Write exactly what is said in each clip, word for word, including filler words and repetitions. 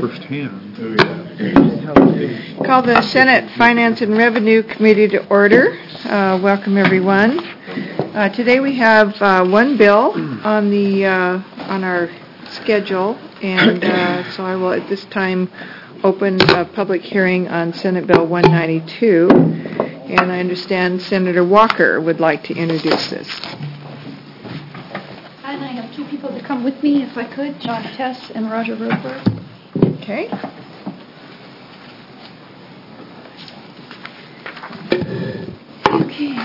firsthand. Call the Senate Finance and Revenue Committee to order. Uh, welcome, everyone. Uh, today we have uh, one bill on the uh, on our schedule, and uh, so I will at this time open a public hearing on Senate Bill one ninety-two, and I understand Senator Walker would like to introduce this. And I have two people to come with me, if I could, John Tess and Roger Roper. Okay. Okay.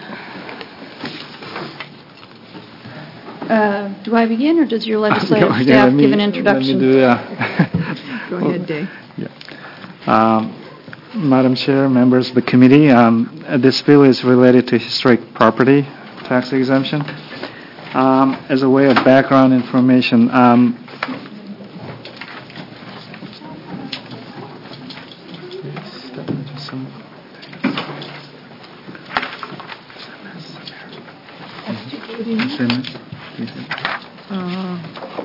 Uh, do I begin, or does your legislative yeah, staff me, give an introduction? Let me do, uh, Go ahead, Dave. Yeah. Um, Madam Chair, members of the committee, um, this bill is related to historic property tax exemption. Um, as a way of background information, um, Uh,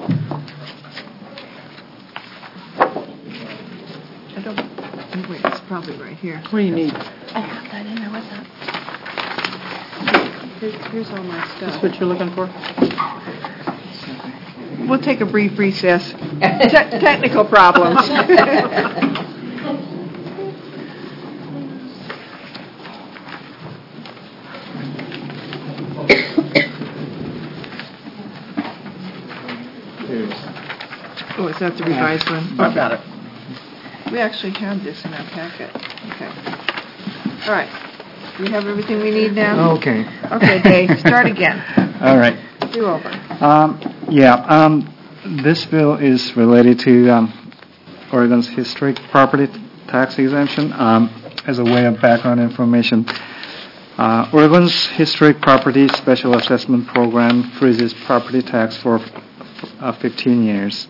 I don't, oh, wait, it's probably right here. What do you need? I have that in there with that. Here's, here's all my stuff. That's what you're looking for? We'll take a brief recess. Te- technical problems. Oh, is that the revised one? I've got it. We actually have this in our packet. Okay. All right. Do we have everything we need now? okay. Okay, Dave, start again. All right. Do over. Um, yeah, um, this bill is related to um, Oregon's historic property tax exemption. Um, as a way of background information, uh, Oregon's historic property special assessment program freezes property tax for uh, fifteen years.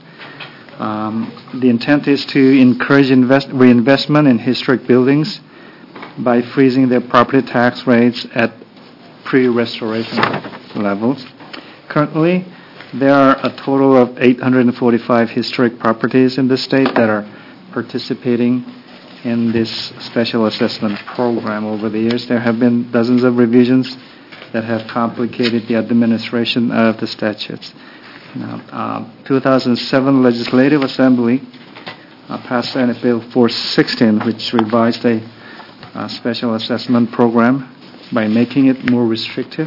Um, the intent is to encourage invest- reinvestment in historic buildings by freezing their property tax rates at pre-restoration levels. Currently, there are a total of eight hundred forty-five historic properties in the state that are participating in this special assessment program. Over the years, there have been dozens of revisions that have complicated the administration of the statutes. Now, uh, two thousand seven Legislative Assembly uh, passed Senate Bill four sixteen, which revised a uh, special assessment program by making it more restrictive.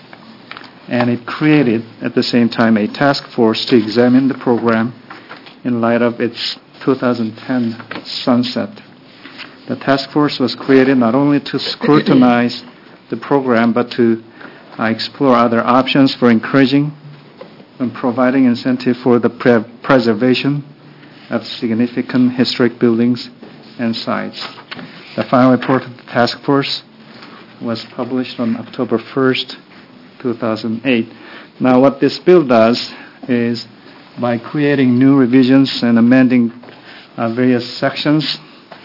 And it created, at the same time, a task force to examine the program in light of its two thousand ten sunset. The task force was created not only to scrutinize the program, but to uh, explore other options for encouraging and providing incentive for the pre- preservation of significant historic buildings and sites. The final report of the task force was published on October first, two thousand eight. Now, what this bill does is, by creating new revisions and amending uh, various sections,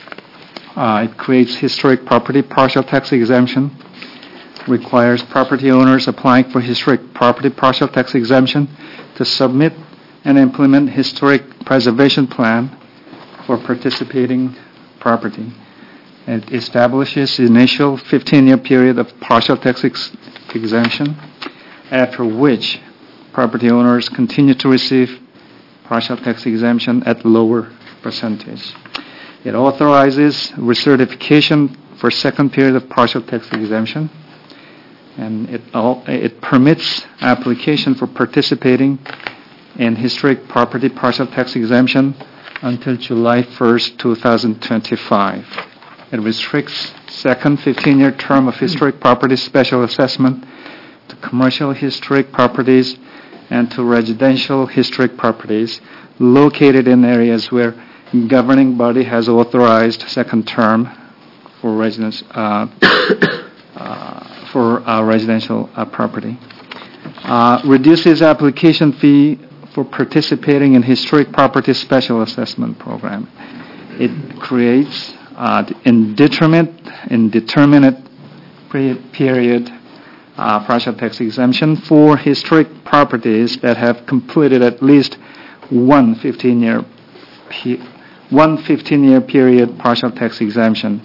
uh, it creates historic property partial tax exemption, requires property owners applying for historic property partial tax exemption to submit and implement historic preservation plan for participating property. It establishes the initial fifteen-year period of partial tax ex- exemption, after which property owners continue to receive partial tax exemption at lower percentage. It authorizes recertification for second period of partial tax exemption, and it, all, it permits application for participating in historic property partial tax exemption until July first, twenty twenty-five. It restricts second fifteen-year term of historic property special assessment to commercial historic properties and to residential historic properties located in areas where governing body has authorized second term for residents uh, uh, for uh, residential uh, property. Uh, reduces application fee for participating in historic property special assessment program. It creates uh, indeterminate, indeterminate period uh, partial tax exemption for historic properties that have completed at least one fifteen-year pe- one fifteen-year period partial tax exemption.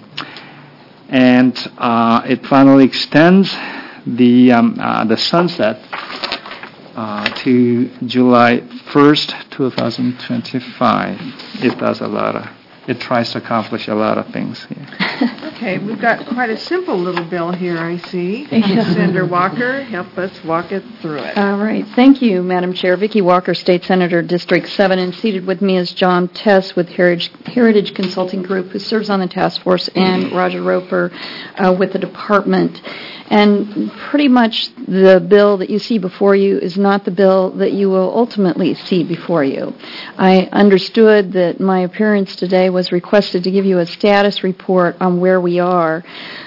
And uh, it finally extends the um, uh, the sunset uh, to July first, twenty twenty-five. It does a lot of, it tries to accomplish a lot of things here. Okay, we've got quite a simple little bill here, I see. Yeah. Senator Walker, help us walk it through it. All right. Thank you, Madam Chair. Vicki Walker, State Senator, District seven, and seated with me is John Tess with Heritage, Heritage Consulting Group, who serves on the task force, and Roger Roper uh, with the department. And pretty much the bill that you see before you is not the bill that you will ultimately see before you. I understood that my appearance today was requested to give you a status report on where we are.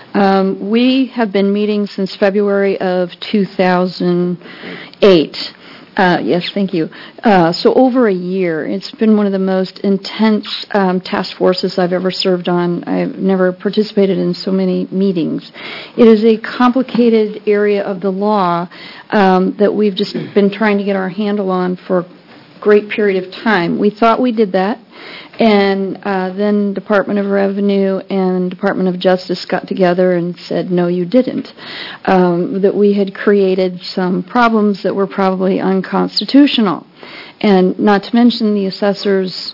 Um, we have been meeting since February of two thousand eight. Uh, yes, thank you. Uh, so over a year. It's been one of the most intense um, task forces I've ever served on. I've never participated in so many meetings. It is a complicated area of the law um, that we've just been trying to get our handle on for a great period of time. We thought we did that. And uh, then Department of Revenue and Department of Justice got together and said, no, you didn't. Um, that we had created some problems that were probably unconstitutional. And not to mention the assessors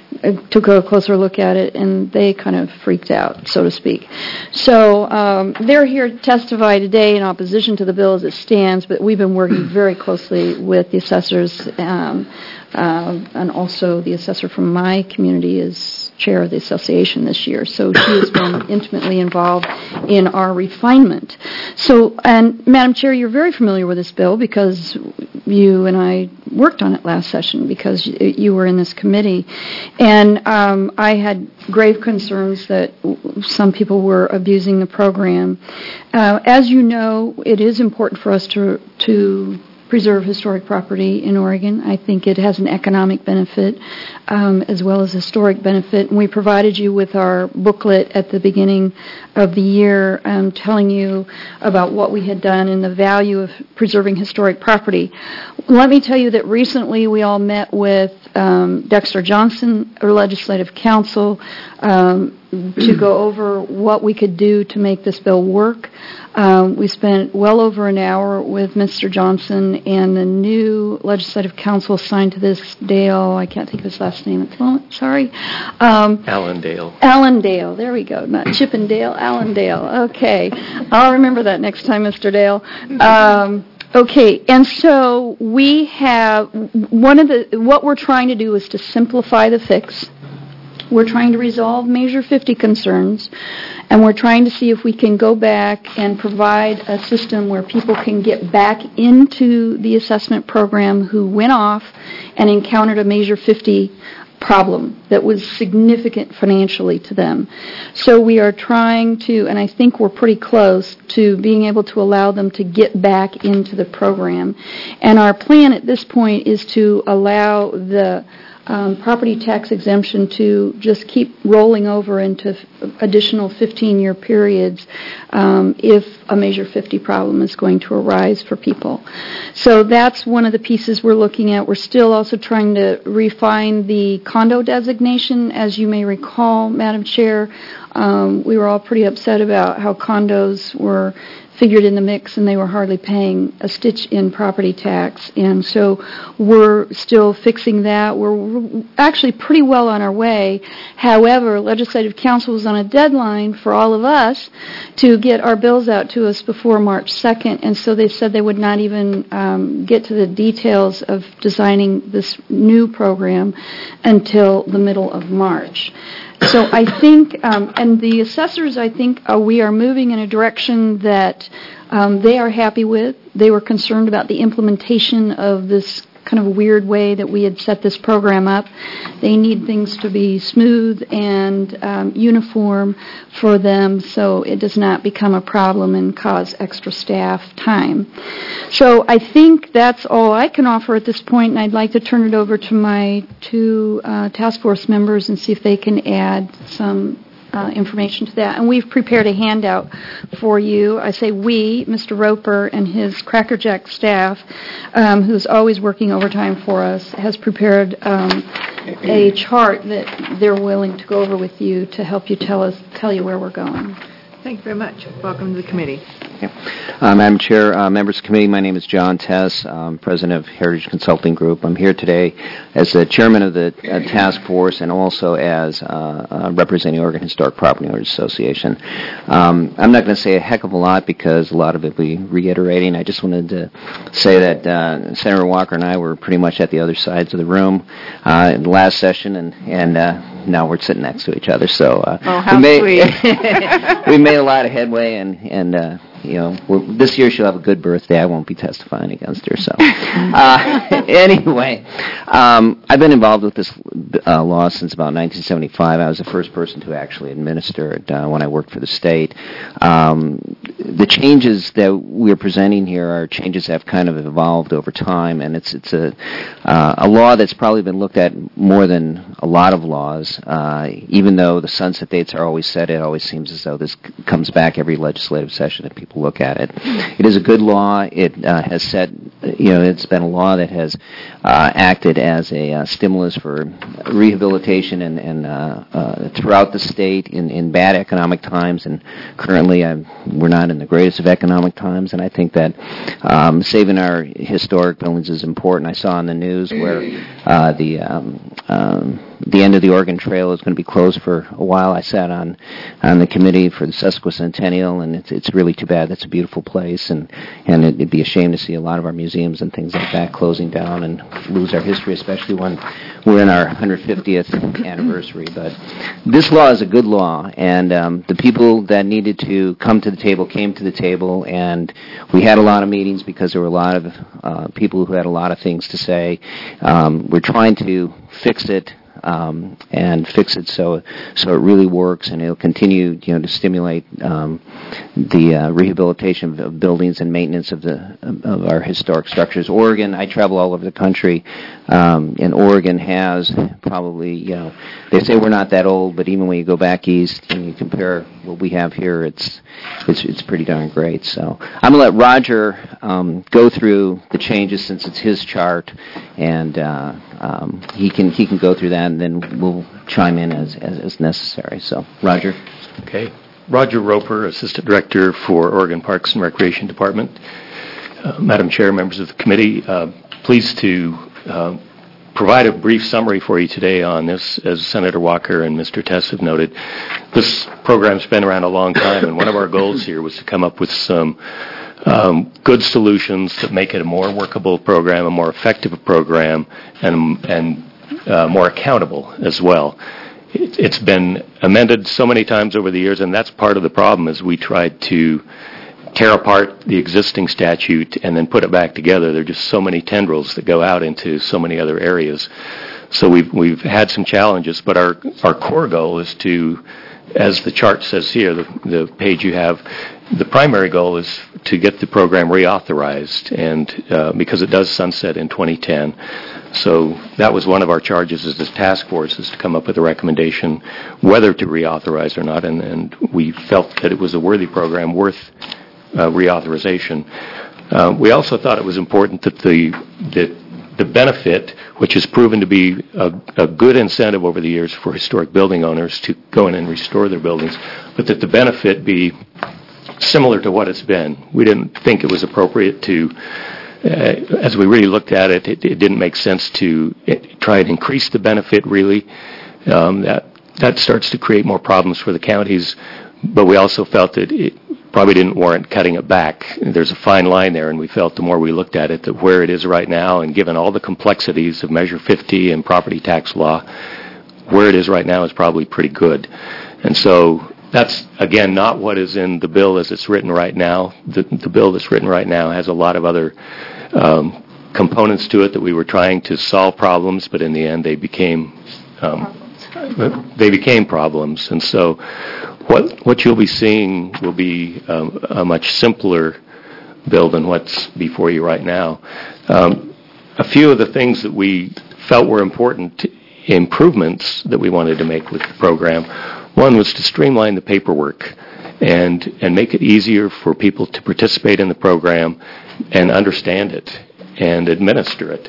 took a closer look at it, and they kind of freaked out, so to speak. So um, they're here to testify today in opposition to the bill as it stands, but we've been working very closely with the assessors, um, uh, and also the assessor from my community is chair of the association this year, so she has been intimately involved in our refinement. So, and Madam Chair, you're very familiar with this bill because you and I worked on it last session because you were in this committee. And um, I had grave concerns that some people were abusing the program. Uh, as you know, it is important for us to to preserve historic property in Oregon. I think it has an economic benefit um, as well as historic benefit. And we provided you with our booklet at the beginning of the year um, telling you about what we had done and the value of preserving historic property. Let me tell you that recently we all met with um, Dexter Johnson, our legislative counsel, um, to go over what we could do to make this bill work. Um, we spent well over an hour with Mister Johnson, and the new legislative counsel assigned to this, Dale, I can't think of his last name at the moment, sorry. Um, Allendale. Allendale, there we go, not Chippendale, Allendale, okay. I'll remember that next time, Mister Dale. Um, Okay, and so we have, one of the, what we're trying to do is to simplify the fix. We're trying to resolve Measure fifty concerns, and we're trying to see if we can go back and provide a system where people can get back into the assessment program who went off and encountered a Measure fifty problem that was significant financially to them. So we are trying to, and I think we're pretty close to being able to allow them to get back into the program. And our plan at this point is to allow the Um, property tax exemption to just keep rolling over into f- additional fifteen-year periods um, if a Measure fifty problem is going to arise for people. So that's one of the pieces we're looking at. We're still also trying to refine the condo designation. As you may recall, Madam Chair, um, we were all pretty upset about how condos were figured in the mix, and they were hardly paying a stitch in property tax. And so we're still fixing that. We're actually pretty well on our way. However, Legislative Council was on a deadline for all of us to get our bills out to us before March second, and so they said they would not even um, get to the details of designing this new program until the middle of March. So I think, um, and the assessors, I think, uh, we are moving in a direction that um, they are happy with. They were concerned about the implementation of this kind of weird way that we had set this program up. They need things to be smooth and um, uniform for them so it does not become a problem and cause extra staff time. So I think that's all I can offer at this point, and I'd like to turn it over to my two uh, task force members and see if they can add some Uh, information to that. And we've prepared a handout for you. I say we, Mister Roper and his Crackerjack staff, um, who's always working overtime for us, has prepared um, a chart that they're willing to go over with you to help you tell us, tell you where we're going. Thank you very much. Welcome to the committee. Uh, Madam Chair, uh, members of the committee, my name is John Tess, um, president of Heritage Consulting Group. I'm here today as the chairman of the uh, task force and also as uh, uh, representing Oregon Historic Property Owners Association. Um, I'm not going to say a heck of a lot because a lot of it will be reiterating. I just wanted to say that uh, Senator Walker and I were pretty much at the other sides of the room uh, in the last session, and, and uh, now we're sitting next to each other. So uh, oh, how we made, sweet. we made a lot of headway, and, and uh, you know, we're, this year she'll have a good birthday. I won't be testifying against her. So, uh, anyway, um, I've been involved with this uh, law since about nineteen seventy-five. I was the first person to actually administer it uh, when I worked for the state. Um, the changes that we're presenting here are changes that have kind of evolved over time, and it's it's a uh, a law that's probably been looked at more than a lot of laws. Uh, even though the sunset dates are always set, it always seems as though this c- comes back every legislative session and people look at it. It is a good law. It uh, has set, you know, it's been a law that has uh, acted as a uh, stimulus for rehabilitation and, and uh, uh, throughout the state in, in bad economic times. And currently, I'm, we're not in the greatest of economic times. And I think that um, saving our historic buildings is important. I saw on the news where uh, the um, um, the end of the Oregon Trail is going to be closed for a while. I sat on on the committee for the sesquicentennial, and it's it's really too bad. That's a beautiful place, and and it'd be a shame to see a lot of our museums and things like that closing down and lose our history, especially when we're in our one hundred fiftieth anniversary. But this law is a good law, and um, the people that needed to come to the table came to the table, and we had a lot of meetings because there were a lot of uh, people who had a lot of things to say. Um, we're trying to fix it. Um, and fix it so so it really works, and it'll continue, you know, to stimulate um, the uh, rehabilitation of buildings and maintenance of the of our historic structures. Oregon, I travel all over the country, um, and Oregon has probably, you know, they say we're not that old, but even when you go back east and you compare what we have here, it's it's it's pretty darn great. So I'm gonna let Roger um, go through the changes since it's his chart, and uh, um, he can he can go through that. And then we'll chime in as, as, as necessary. So, Roger. Okay. Roger Roper, Assistant Director for Oregon Parks and Recreation Department. Uh, Madam Chair, members of the committee, uh, pleased to uh, provide a brief summary for you today on this. As Senator Walker and Mister Tess have noted, this program's been around a long time, and one of our goals here was to come up with some um, good solutions to make it a more workable program, a more effective program, and and Uh, more accountable as well. It, it's been amended so many times over the years, and that's part of the problem. Is we tried to tear apart the existing statute and then put it back together. There are just so many tendrils that go out into so many other areas. So we've we've had some challenges, but our our core goal is to, as the chart says here, the the page you have, the primary goal is to get the program reauthorized, and uh, because it does sunset in twenty ten. So that was one of our charges as this task force, is to come up with a recommendation whether to reauthorize or not, and, and we felt that it was a worthy program worth uh, reauthorization. Uh, we also thought it was important that the that the benefit, which has proven to be a, a good incentive over the years for historic building owners to go in and restore their buildings, but that the benefit be similar to what it's been. We didn't think it was appropriate to Uh, as we really looked at it, it, it didn't make sense to it, try and increase the benefit, really. Um, that that starts to create more problems for the counties, but we also felt that it probably didn't warrant cutting it back. There's a fine line there, and we felt the more we looked at it, that where it is right now, and given all the complexities of Measure fifty and property tax law, where it is right now is probably pretty good. And so that's, again, not what is in the bill as it's written right now. The, the bill that's written right now has a lot of other um, components to it that we were trying to solve problems, but in the end they became um, they became problems. And so what what you'll be seeing will be um, a much simpler bill than what's before you right now. Um, a few of the things that we felt were important improvements that we wanted to make with the program. One was to streamline the paperwork and and make it easier for people to participate in the program and understand it and administer it.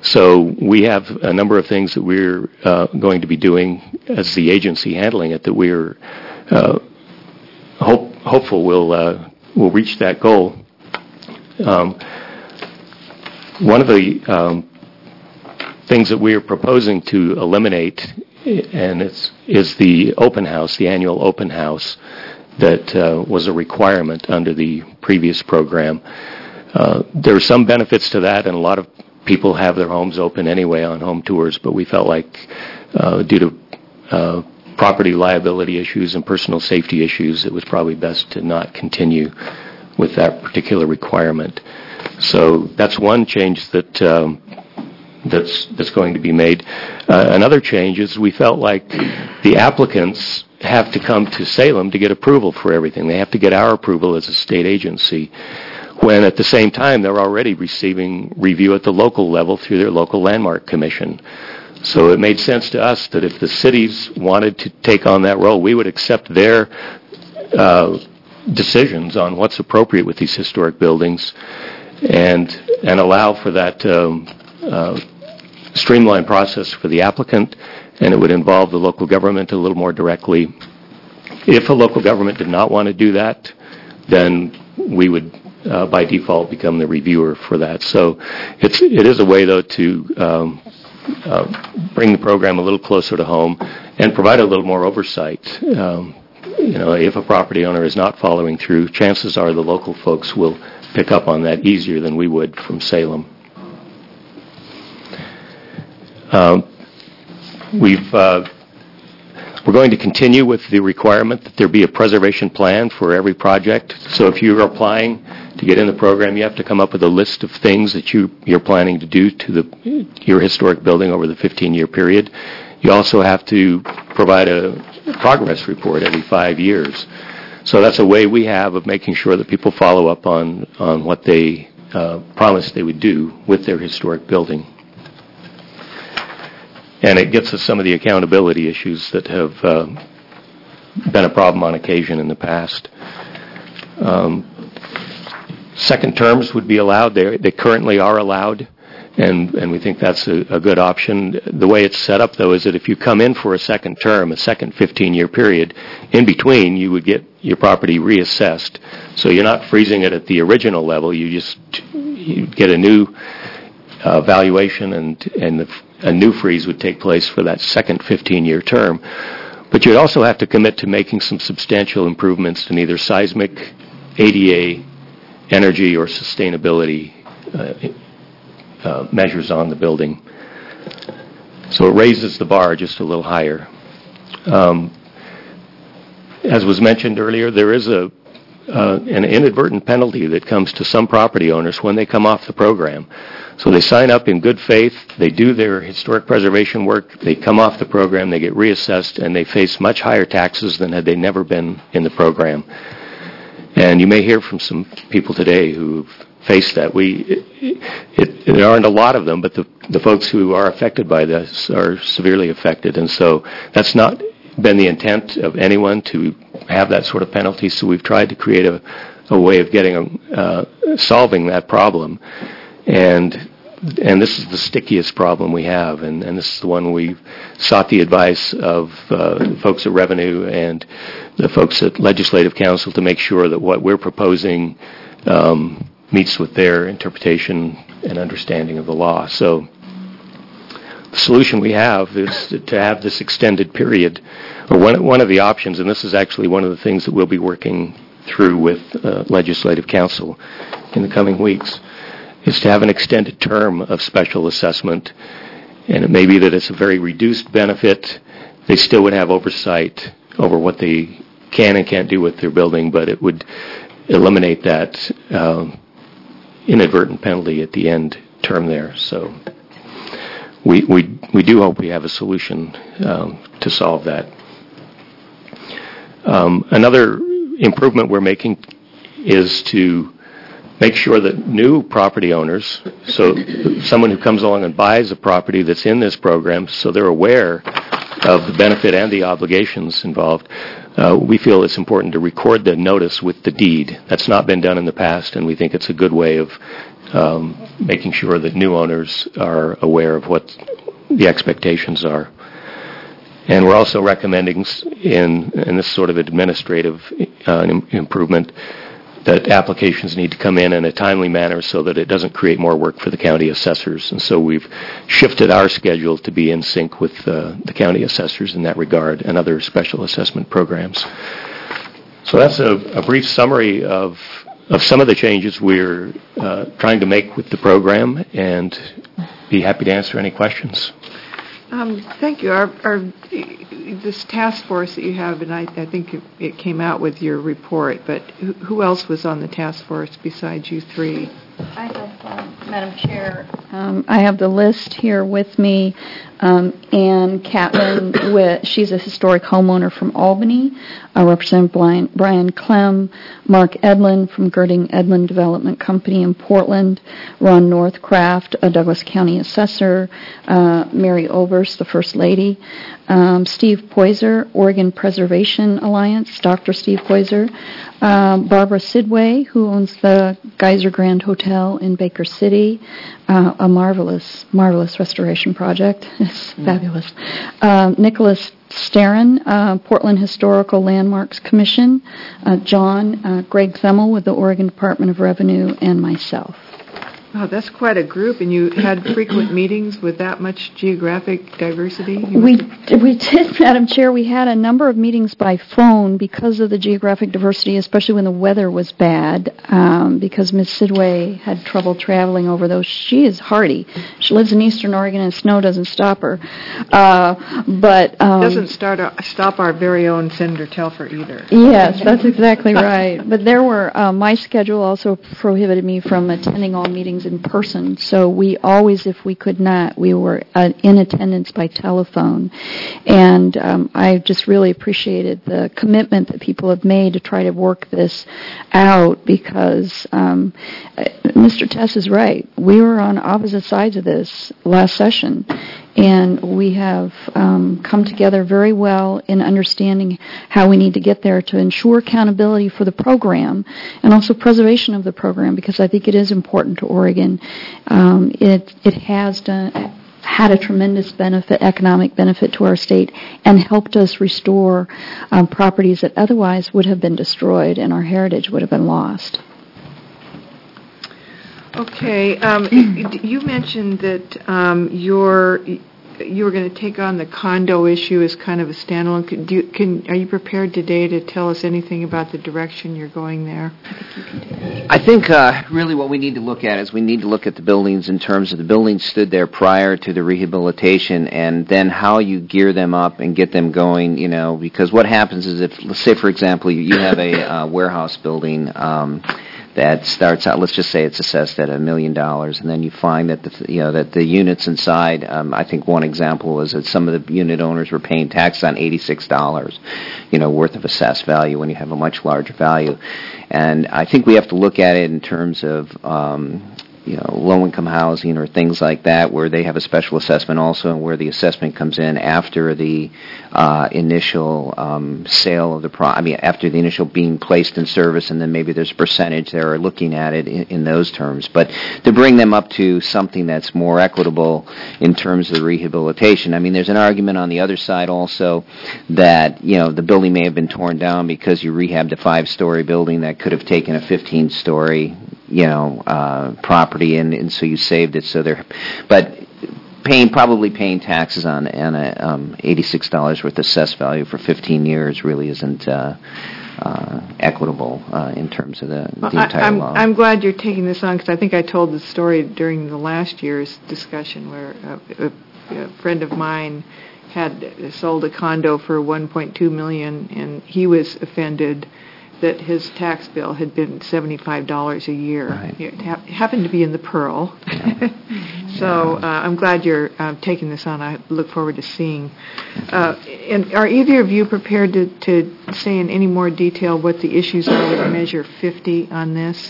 So we have a number of things that we're uh, going to be doing as the agency handling it that we're uh, hope, hopeful will uh, will reach that goal. Um, one of the um, things that we are proposing to eliminate, and it's is the open house, the annual open house that uh, was a requirement under the previous program. Uh, there are some benefits to that, and a lot of people have their homes open anyway on home tours, but we felt like uh, due to uh, property liability issues and personal safety issues, it was probably best to not continue with that particular requirement. So that's one change that um, that's that's going to be made. Uh, another change is we felt like the applicants have to come to Salem to get approval for everything. They have to get our approval as a state agency, when at the same time they're already receiving review at the local level through their local landmark commission. So it made sense to us that if the cities wanted to take on that role, we would accept their uh, decisions on what's appropriate with these historic buildings and and allow for that um, uh, streamlined process for the applicant, and it would involve the local government a little more directly. If a local government did not want to do that, then we would Uh, by default become the reviewer for that. So it's it is a way though to um, uh, bring the program a little closer to home and provide a little more oversight. Um, you know, if a property owner is not following through, chances are the local folks will pick up on that easier than we would from Salem. Um, we've uh, We're going to continue with the requirement that there be a preservation plan for every project. So if you're applying to get in the program, you have to come up with a list of things that you, you're planning to do to the your historic building over the fifteen-year period. You also have to provide a progress report every five years. So that's a way we have of making sure that people follow up on, on what they uh, promised they would do with their historic building. And it gets us some of the accountability issues that have uh, been a problem on occasion in the past. Um, second terms would be allowed. They they currently are allowed, and, and we think that's a, a good option. The way it's set up, though, is that if you come in for a second term, a second fifteen-year period, in between you would get your property reassessed. So you're not freezing it at the original level. You just you get a new uh, valuation, and, and the a new freeze would take place for that second fifteen-year term. But you'd also have to commit to making some substantial improvements in either seismic, A D A, energy, or sustainability uh, uh, measures on the building. So it raises the bar just a little higher. Um, as was mentioned earlier, there is a uh, an inadvertent penalty that comes to some property owners when they come off the program. So they sign up in good faith, they do their historic preservation work, they come off the program, they get reassessed, and they face much higher taxes than had they never been in the program. And you may hear from some people today who've faced that. We, it, it, there aren't a lot of them, but the, the folks who are affected by this are severely affected. And so that's not been the intent of anyone to have that sort of penalty, so we've tried to create a, a way of getting, uh, solving that problem. And and this is the stickiest problem we have, and, and this is the one we sought the advice of uh, folks at Revenue and the folks at Legislative Council to make sure that what we're proposing um, meets with their interpretation and understanding of the law. So the solution we have is to have this extended period, or one, one of the options, and this is actually one of the things that we'll be working through with uh, Legislative Council in the coming weeks, is to have an extended term of special assessment. And it may be that it's a very reduced benefit. They still would have oversight over what they can and can't do with their building, but it would eliminate that uh, inadvertent penalty at the end term there. So we we, we do hope we have a solution um, to solve that. Um, another improvement we're making is to make sure that new property owners, so someone who comes along and buys a property that's in this program, so they're aware of the benefit and the obligations involved, uh, we feel it's important to record the notice with the deed. That's not been done in the past, and we think it's a good way of um, making sure that new owners are aware of what the expectations are. And we're also recommending s- in, in this sort of administrative uh, im- improvement that applications need to come in in a timely manner so that it doesn't create more work for the county assessors. And so we've shifted our schedule to be in sync with uh, the county assessors in that regard and other special assessment programs. So that's a, a brief summary of, of some of the changes we're uh, trying to make with the program, and be happy to answer any questions. Um, thank you. Our, our, this task force that you have, and I, I think it, it came out with your report, but who, who else was on the task force besides you three? I have, um, Madam Chair, um, I have the list here with me. Um, Ann Catlin, with, she's a historic homeowner from Albany. Uh, Representative Brian, Brian Clem, Mark Edlin from Girding Edlin Development Company in Portland, Ron Northcraft, a Douglas County assessor, uh, Mary Overs, the First Lady, um, Steve Poyser, Oregon Preservation Alliance, Doctor Steve Poyser, um, Barbara Sidway, who owns the Geyser Grand Hotel in Baker City, uh, a marvelous, marvelous restoration project. It's mm. fabulous. Um, Nicholas Starren, uh, Portland Historical Landmarks Commission, uh, John, uh, Greg Themmel with the Oregon Department of Revenue, and myself. Oh, that's quite a group, and you had frequent meetings with that much geographic diversity? You We did, we did, Madam Chair. We had a number of meetings by phone because of the geographic diversity, especially when the weather was bad, um, because Miz Sidway had trouble traveling over those. She is hardy. She lives in Eastern Oregon, and snow doesn't stop her. Uh, but um, doesn't start our, stop our very own Senator Telfer either. Yes, that's exactly right. But there were, uh, my schedule also prohibited me from attending all meetings in person, so we always, if we could not, we were uh, in attendance by telephone. And um, I just really appreciated the commitment that people have made to try to work this out, because um, Mister Tess is right. We were on opposite sides of this last session, and we have um, come together very well in understanding how we need to get there to ensure accountability for the program and also preservation of the program, because I think it is important to Oregon. Um, it it has done had a tremendous benefit, economic benefit to our state, and helped us restore um, properties that otherwise would have been destroyed and our heritage would have been lost. Okay, um, you mentioned that um, you're, you were going to take on the condo issue as kind of a standalone. Can, do you, can, are you prepared today to tell us anything about the direction you're going there? I think uh, really what we need to look at is we need to look at the buildings in terms of the buildings stood there prior to the rehabilitation, and then how you gear them up and get them going, you know, because what happens is if, let's say, for example, you, you have a uh, warehouse building um, that starts out, let's just say it's assessed at a million dollars, and then you find that the you know that the units inside. Um, I think one example was that some of the unit owners were paying tax on eighty-six dollars, you know, worth of assessed value when you have a much larger value, and I think we have to look at it in terms of. Um, you know, low-income housing or things like that, where they have a special assessment also, and where the assessment comes in after the uh, initial um, sale of the pro. I mean, after the initial being placed in service, and then maybe there's a percentage there, or looking at it in, in those terms. But to bring them up to something that's more equitable in terms of the rehabilitation. I mean, there's an argument on the other side also that, you know, the building may have been torn down because you rehabbed a five-story building that could have taken a fifteen-story you know, uh, property, and, and so you saved it. So they're, but paying probably paying taxes on on a um, eighty-six dollars worth of assessed value for fifteen years really isn't uh, uh, equitable uh, in terms of the, well, the entire I, I'm, law. I'm glad you're taking this on, because I think I told the story during the last year's discussion where a, a, a friend of mine had sold a condo for one point two million dollars, and he was offended that his tax bill had been seventy-five dollars a year. Right. It ha- happened to be in the Pearl. Yeah. So uh, I'm glad you're uh, taking this on. I look forward to seeing. Uh, and are either of you prepared to, to say in any more detail what the issues are with Measure fifty on this?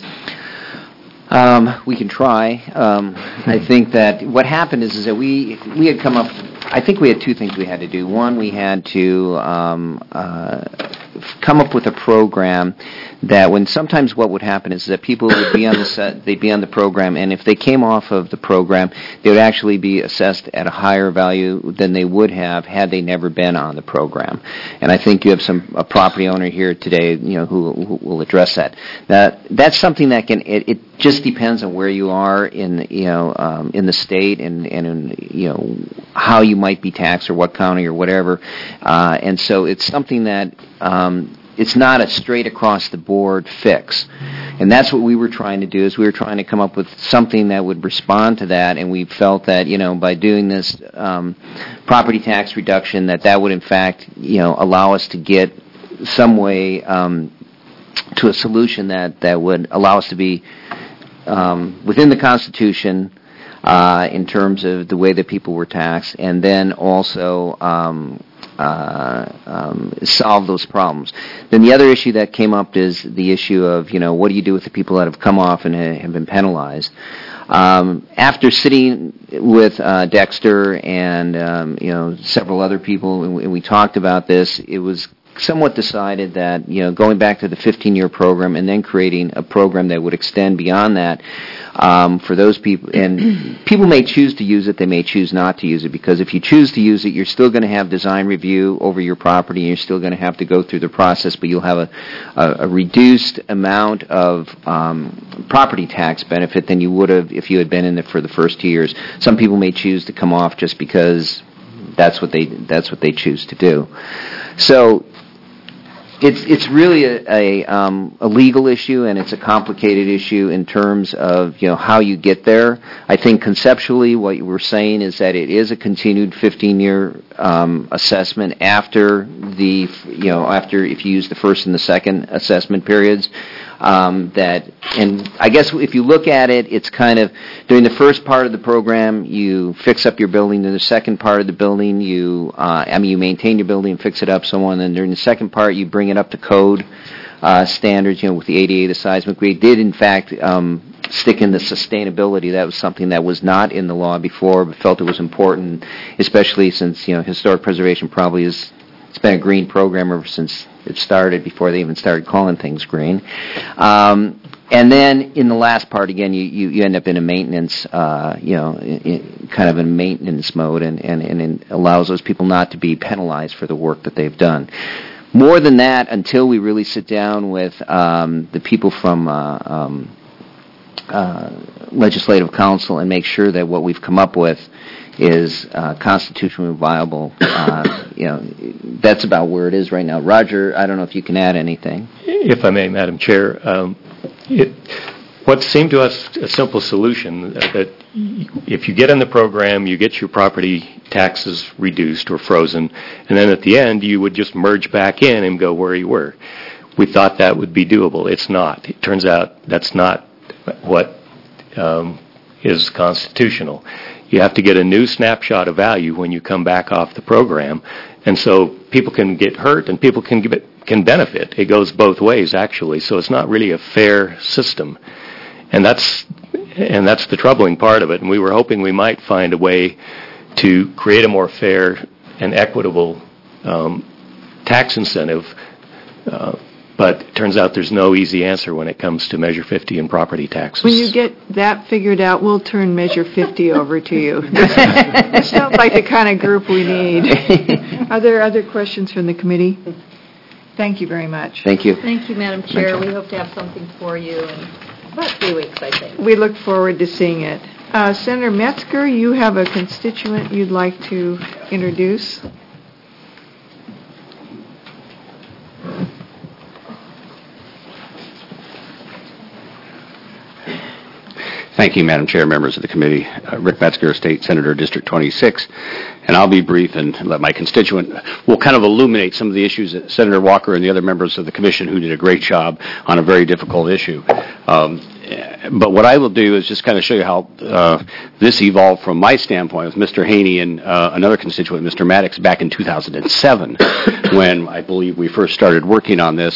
Um, we can try. Um, I think that what happened is, is that we we had come up. I think we had two things we had to do. One, we had to um, uh, come up with a program that when sometimes what would happen is that people would be on the set, they'd be on the program, and if they came off of the program, they would actually be assessed at a higher value than they would have had they never been on the program. And I think you have some a property owner here today, you know, who, who will address that. That that's something that can it, it just depends on where you are in you know um, in the state and and in, you know how you might be taxed or what county or whatever, uh, and so it's something that. Um, It's not a straight across the board fix. And that's what we were trying to do, is we were trying to come up with something that would respond to that, and we felt that, you know, by doing this um, property tax reduction, that that would in fact, you know, allow us to get some way um, to a solution that, that would allow us to be um, within the Constitution uh, in terms of the way that people were taxed, and then also um, Uh, um, solve those problems. Then the other issue that came up is the issue of, you know, what do you do with the people that have come off and ha- have been penalized? Um, after sitting with uh, Dexter and, um, you know, several other people, and we, and we talked about this, it was somewhat decided that, you know, going back to the fifteen-year program and then creating a program that would extend beyond that um, for those people. And people may choose to use it, they may choose not to use it, because if you choose to use it, you're still going to have design review over your property, and you're still going to have to go through the process, but you'll have a, a, a reduced amount of um, property tax benefit than you would have if you had been in it for the first two years. Some people may choose to come off just because that's what they that's what they choose to do. So It's it's really a a, um, a legal issue, and it's a complicated issue in terms of, you know, how you get there. I think conceptually what you were saying is that it is a continued fifteen-year um, assessment after the, you know, after if you use the first and the second assessment periods. Um, that, and I guess if you look at it, it's kind of, during the first part of the program, you fix up your building. Then the second part of the building, you, uh, I mean, you maintain your building, fix it up, so on. And during the second part, you bring it up to code uh, standards, you know, with the A D A, the seismic. We did, in fact, um, stick in the sustainability. That was something that was not in the law before, but felt it was important, especially since, you know, historic preservation probably is, it's been a green program ever since it started, before they even started calling things green. Um, and then in the last part, again, you, you, you end up in a maintenance, uh, you know, in, in kind of a maintenance mode, and, and, and it allows those people not to be penalized for the work that they've done. More than that, until we really sit down with um, the people from uh, um, uh, Legislative Council and make sure that what we've come up with is uh, constitutionally viable. Uh, you know, that's about where it is right now. Roger, I don't know if you can add anything. If I may, Madam Chair, um, it, what seemed to us a simple solution, uh, that if you get in the program, you get your property taxes reduced or frozen, and then at the end you would just merge back in and go where you were. We thought that would be doable. It's not. It turns out that's not what um, is constitutional. You have to get a new snapshot of value when you come back off the program, and so people can get hurt and people can give it, can benefit. It goes both ways, actually. So it's not really a fair system, and that's and that's the troubling part of it. And we were hoping we might find a way to create a more fair and equitable um, tax incentive. Uh, But it turns out there's no easy answer when it comes to Measure fifty and property taxes. When you get that figured out, we'll turn Measure fifty over to you. It sounds like the kind of group we need. Are there other questions from the committee? Thank you very much. Thank you. Thank you, Madam Chair. We hope to have something for you in about three weeks, I think. We look forward to seeing it. Uh, Senator Metzger, you have a constituent you'd like to introduce. Thank you, Madam Chair, members of the committee. Uh, Rick Metzger, State Senator, District twenty-six. And I'll be brief and let my constituent, will kind of illuminate some of the issues that Senator Walker and the other members of the commission who did a great job on a very difficult issue. Um, but what I will do is just kind of show you how uh, this evolved from my standpoint with Mister Haney and uh, another constituent, Mister Maddox, back in two thousand seven, when I believe we first started working on this.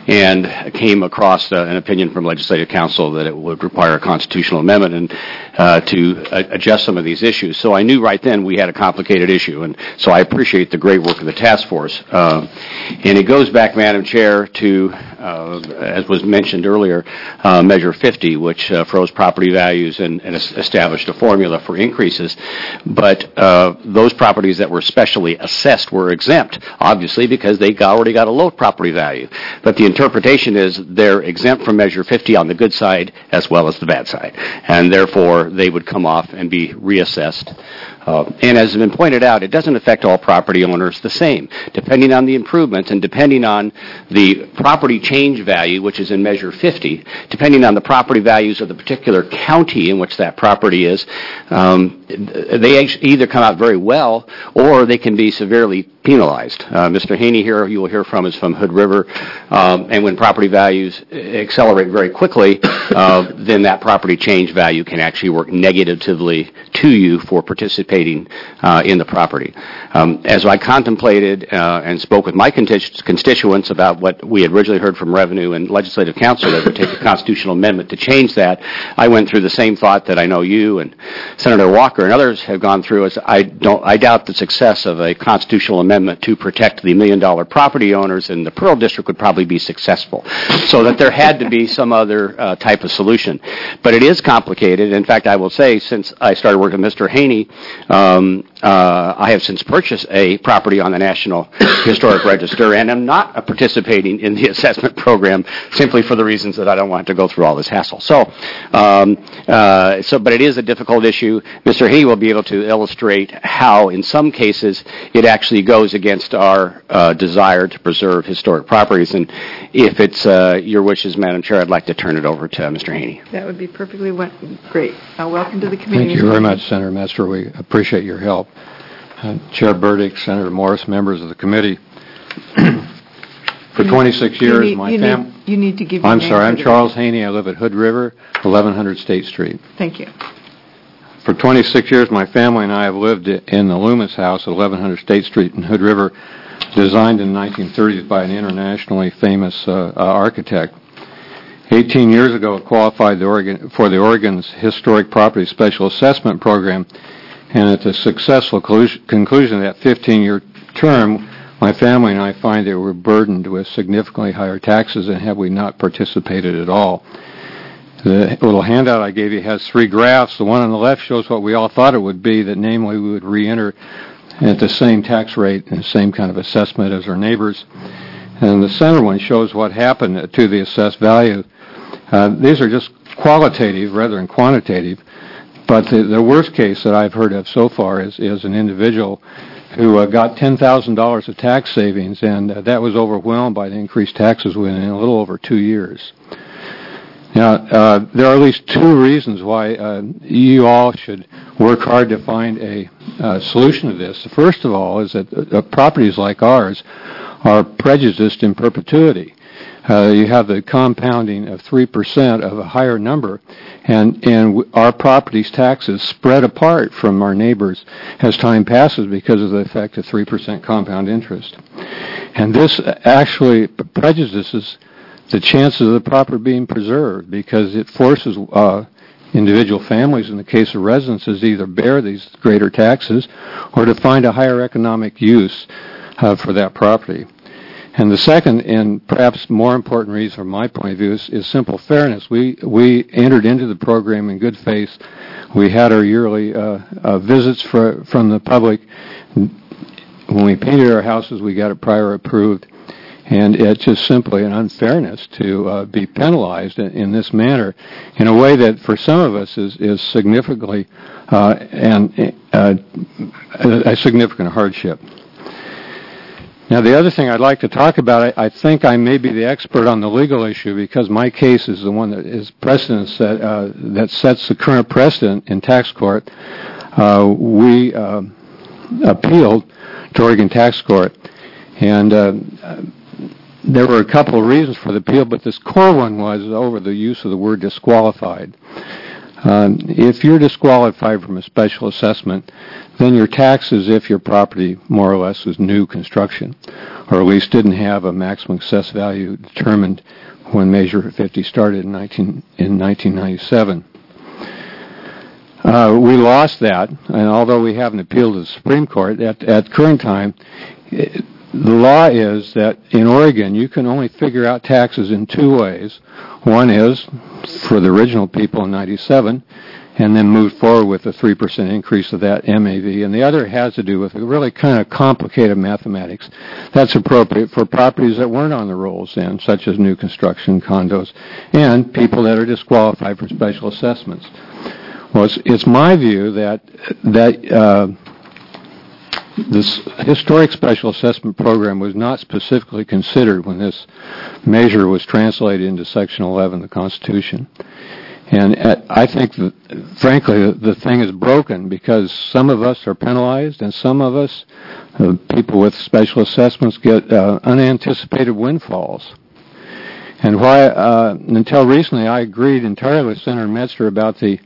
and came across uh, an opinion from Legislative Council that it would require a constitutional amendment and uh, to uh, adjust some of these issues. So I knew right then we had a complicated issue, and so I appreciate the great work of the task force. Uh, and it goes back, Madam Chair, to, uh, as was mentioned earlier, uh, Measure fifty, which uh, froze property values and, and established a formula for increases. But uh, those properties that were specially assessed were exempt, obviously, because they already got a low property value. But the interpretation is they're exempt from Measure fifty on the good side as well as the bad side, and therefore they would come off and be reassessed. Uh, and as has been pointed out, it doesn't affect all property owners the same. Depending on the improvements and depending on the property change value, which is in Measure fifty, depending on the property values of the particular county in which that property is, um, they either come out very well or they can be severely penalized. Uh, Mister Haney here, you will hear from, is from Hood River, um, and when property values accelerate very quickly, uh, then that property change value can actually work negatively to you for participating uh, in the property. Um, as I contemplated uh, and spoke with my consti- constituents about what we had originally heard from Revenue and Legislative Council that would take a constitutional amendment to change that, I went through the same thought that I know you and Senator Walker and others have gone through. As I don't, I doubt the success of a constitutional amendment to protect the million-dollar property owners in the Pearl District would probably be successful. So that there had to be some other uh, type of solution. But it is complicated. In fact, I will say, since I started working with Mister Haney, um, uh, I have since purchased a property on the National Historic Register and am not uh, participating in the assessment program simply for the reasons that I don't want to go through all this hassle. So, um, uh, so, but it is a difficult issue. Mister Haney will be able to illustrate how, in some cases, it actually goes against our uh, desire to preserve historic properties. And if it's uh, your wishes, Madam Chair, I'd like to turn it over to Mister Haney. That would be perfectly w- great. Uh, welcome to the committee. Thank you very much, Senator Metzger. We appreciate your help. Uh, Chair Burdick, Senator Morris, members of the committee. For twenty-six years, need, my you family... Need, you need to give your I'm name sorry, I'm the Charles Haney. I live at Hood River, eleven hundred State Street. Thank you. For twenty-six years, my family and I have lived in the Loomis House at eleven hundred State Street in Hood River, designed in the nineteen thirties by an internationally famous uh, uh, architect. eighteen years ago, it qualified the Oregon, for the Oregon's Historic Property Special Assessment Program, and at the successful conclusion of that fifteen-year term, my family and I find that we're burdened with significantly higher taxes than had we not participated at all. The little handout I gave you has three graphs. The one on the left shows what we all thought it would be, that namely we would re-enter at the same tax rate and the same kind of assessment as our neighbors. And the center one shows what happened to the assessed value. Uh, these are just qualitative rather than quantitative, but the, the worst case that I've heard of so far is, is an individual who uh, got ten thousand dollars of tax savings, and uh, that was overwhelmed by the increased taxes within a little over two years. Now, uh, there are at least two reasons why uh, you all should work hard to find a uh, solution to this. The first of all is that uh, properties like ours are prejudiced in perpetuity. Uh, you have the compounding of three percent of a higher number, and, and w- our property's taxes spread apart from our neighbors as time passes because of the effect of three percent compound interest. And this actually prejudices the chances of the property being preserved because it forces uh, individual families, in the case of residences, to either bear these greater taxes or to find a higher economic use uh, for that property. And the second, and perhaps more important reason from my point of view, is, is simple fairness. We we entered into the program in good faith. We had our yearly uh, uh, visits for, from the public. When we painted our houses, we got it prior approved. And it's just simply an unfairness to uh, be penalized in, in this manner in a way that for some of us is, is significantly uh, and uh, a significant hardship. Now, the other thing I'd like to talk about, I, I think I may be the expert on the legal issue because my case is the one that is precedent set, uh, that sets the current precedent in tax court. Uh, we uh, appealed to Oregon Tax Court, and uh, there were a couple of reasons for the appeal, but this core one was over the use of the word disqualified. Um, if you're disqualified from a special assessment, then your taxes, if your property more or less was new construction, or at least didn't have a maximum assessed value determined when Measure fifty started in, nineteen, in nineteen ninety-seven. Uh, we lost that, and although we haven't appealed to the Supreme Court, at, at current time, it, the law is that in Oregon you can only figure out taxes in two ways. One is for the original people in ninety-seven, and then move forward with a three percent increase of that M A V. And the other has to do with really kind of complicated mathematics. That's appropriate for properties that weren't on the rolls then, such as new construction, condos, and people that are disqualified for special assessments. Well, it's, it's my view that that uh, this historic special assessment program was not specifically considered when this measure was translated into Section eleven of the Constitution. And at, I think, that, frankly, the, the thing is broken because some of us are penalized and some of us, uh, people with special assessments, get uh, unanticipated windfalls. And why, uh, until recently, I agreed entirely with Senator Metzger about the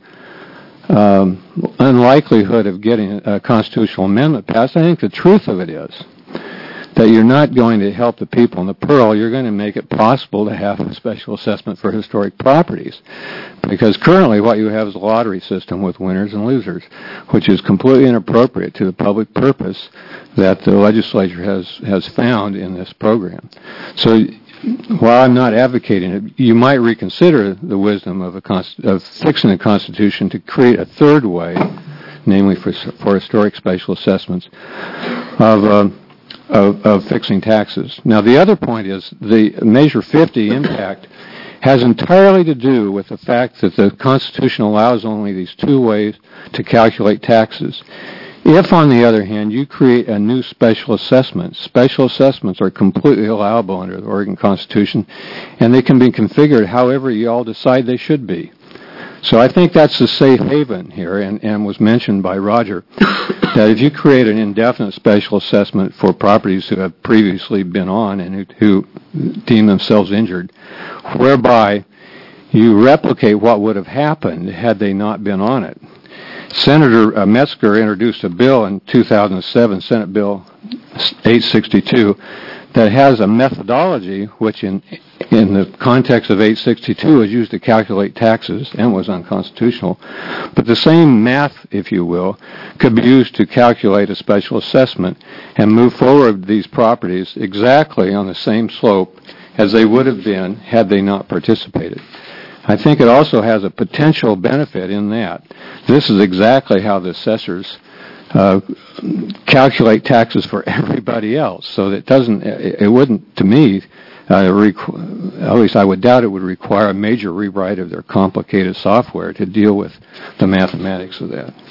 um, unlikelihood of getting a constitutional amendment passed. I think the truth of it is that you're not going to help the people in the Pearl. You're going to make it possible to have a special assessment for historic properties. Because currently what you have is a lottery system with winners and losers, which is completely inappropriate to the public purpose that the legislature has, has found in this program. So while I'm not advocating it, you might reconsider the wisdom of, a const- of fixing the Constitution to create a third way, namely for, for historic special assessments, of... Uh, Of, of fixing taxes. Now, the other point is the Measure fifty impact has entirely to do with the fact that the Constitution allows only these two ways to calculate taxes. If, on the other hand, you create a new special assessment, special assessments are completely allowable under the Oregon Constitution, and they can be configured however you all decide they should be. So I think that's the safe haven here, and, and was mentioned by Roger, that if you create an indefinite special assessment for properties who have previously been on and who, who deem themselves injured, whereby you replicate what would have happened had they not been on it. Senator uh, Metzger introduced a bill in two thousand seven, Senate Bill eight sixty-two, that has a methodology which in in the context of eight sixty-two is used to calculate taxes and was unconstitutional. But the same math, if you will, could be used to calculate a special assessment and move forward these properties exactly on the same slope as they would have been had they not participated. I think it also has a potential benefit in that this is exactly how the assessors Uh, calculate taxes for everybody else, so that it doesn't. It, it wouldn't, to me, uh, requ- at least I would doubt it would require a major rewrite of their complicated software to deal with the mathematics of that.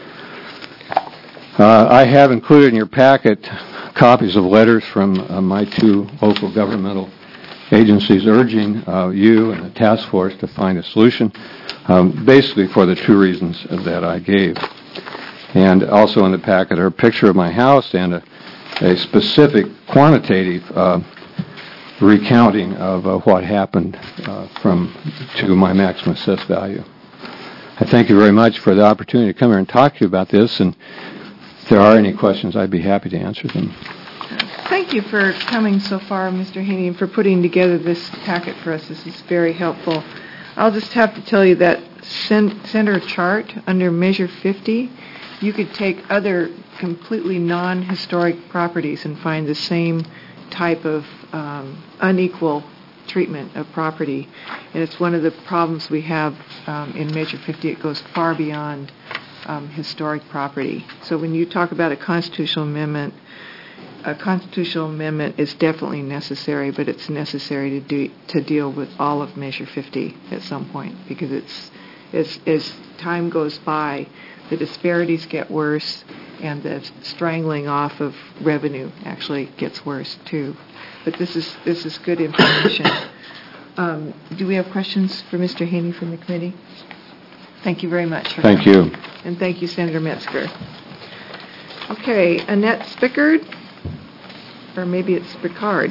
Uh, I have included in your packet copies of letters from uh, my two local governmental agencies urging uh, you and the task force to find a solution, um, basically for the two reasons that I gave. And also in the packet are a picture of my house and a, a specific quantitative uh, recounting of uh, what happened uh, from to my maximum assessed value. I thank you very much for the opportunity to come here and talk to you about this, and if there are any questions, I'd be happy to answer them. Thank you for coming so far, Mister Haney, and for putting together this packet for us. This is very helpful. I'll just have to tell you that center chart under Measure fifty, you could take other completely non-historic properties and find the same type of um, unequal treatment of property. And it's one of the problems we have um, in Measure fifty. It goes far beyond um, historic property. So when you talk about a constitutional amendment, a constitutional amendment is definitely necessary, but it's necessary to do, to deal with all of Measure fifty at some point, because it's as, as time goes by, the disparities get worse, and the strangling off of revenue actually gets worse too. But this is this is good information. Um, do we have questions for Mister Haney from the committee? Thank you very much. For thank coming. you. And thank you, Senator Metzger. Okay, Annette Spickard, or maybe it's Spickard.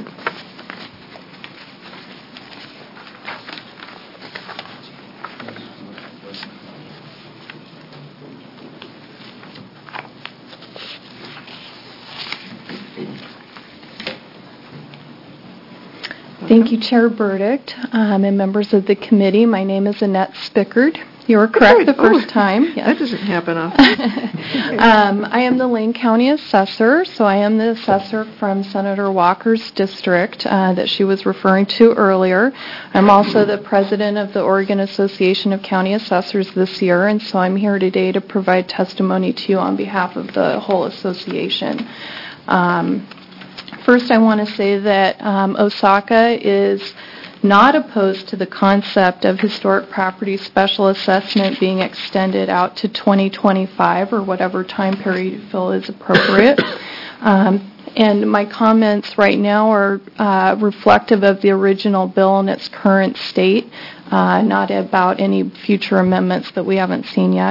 Thank you, Chair Burdick, um, and members of the committee. My name is Annette Spickard. You were correct the first oh, time. Yes. That doesn't happen often. um, I am the Lane County Assessor, so I am the assessor from Senator Walker's district uh, that she was referring to earlier. I'm also the president of the Oregon Association of County Assessors this year, and so I'm here today to provide testimony to you on behalf of the whole association. Um, first, I want to say that um, Osaka is not opposed to the concept of historic property special assessment being extended out to twenty twenty-five or whatever time period you feel is appropriate. Um, and my comments right now are uh, reflective of the original bill in its current state, uh, not about any future amendments that we haven't seen yet.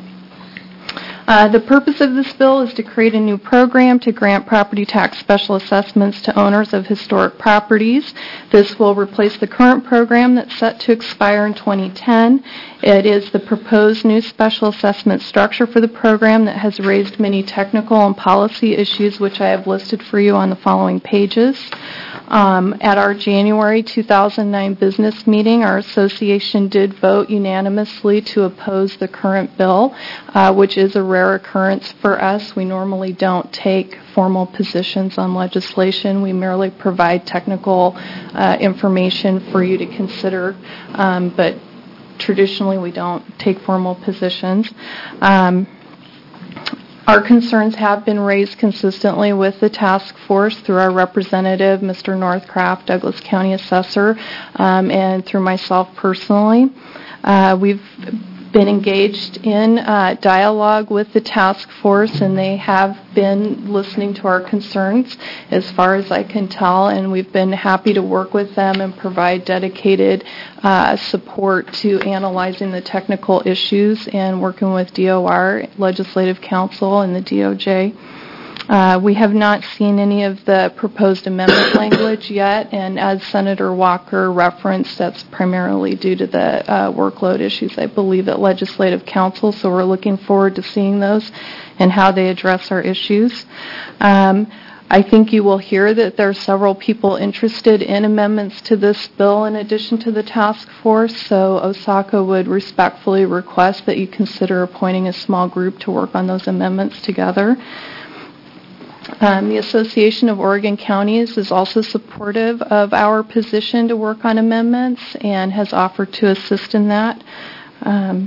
Uh, the purpose of this bill is to create a new program to grant property tax special assessments to owners of historic properties. This will replace the current program that's set to expire in twenty ten. It is the proposed new special assessment structure for the program that has raised many technical and policy issues, which I have listed for you on the following pages. Um, at our January two thousand nine business meeting, our association did vote unanimously to oppose the current bill, uh, which is a rare occurrence for us. We normally don't take formal positions on legislation. We merely provide technical uh, information for you to consider, um, but traditionally we don't take formal positions. Um, Our concerns have been raised consistently with the task force through our representative, Mister Northcraft, Douglas County Assessor, um, and through myself personally. Uh, we've been engaged in uh, dialogue with the task force, and they have been listening to our concerns as far as I can tell, and we've been happy to work with them and provide dedicated uh, support to analyzing the technical issues and working with D O R, Legislative Council, and the D O J. Uh, we have not seen any of the proposed amendment language yet, and as Senator Walker referenced, that's primarily due to the uh, workload issues, I believe, at Legislative Council, so we're looking forward to seeing those and how they address our issues. Um, I think you will hear that there are several people interested in amendments to this bill in addition to the task force, so Osaka would respectfully request that you consider appointing a small group to work on those amendments together. Um, the Association of Oregon Counties is also supportive of our position to work on amendments and has offered to assist in that. Um,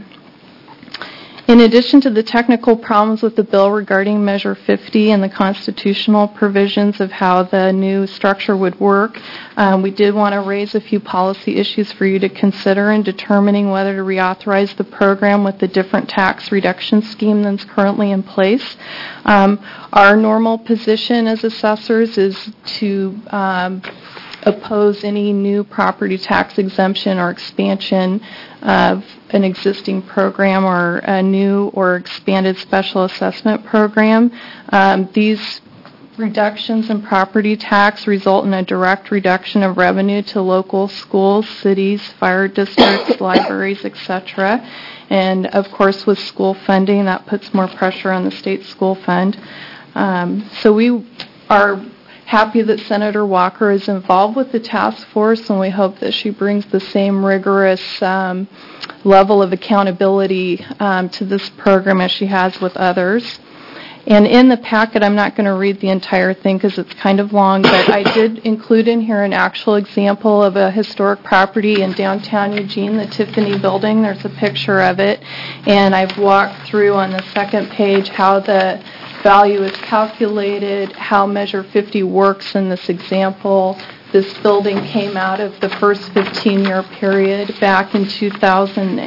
in addition to the technical problems with the bill regarding Measure fifty and the constitutional provisions of how the new structure would work, um, we did want to raise a few policy issues for you to consider in determining whether to reauthorize the program with the different tax reduction scheme that's currently in place. Um, our normal position as assessors is to um, oppose any new property tax exemption or expansion of an existing program or a new or expanded special assessment program. Um, these reductions in property tax result in a direct reduction of revenue to local schools, cities, fire districts, libraries, et cetera. And of course, with school funding, that puts more pressure on the state school fund. Um, so we are happy that Senator Walker is involved with the task force, and we hope that she brings the same rigorous um, level of accountability um, to this program as she has with others. And in the packet, I'm not going to read the entire thing because it's kind of long, but I did include in here an actual example of a historic property in downtown Eugene, the Tiffany Building. There's a picture of it, and I've walked through on the second page how the value is calculated, how Measure fifty works in this example. This building came out of the first fifteen-year period back in two thousand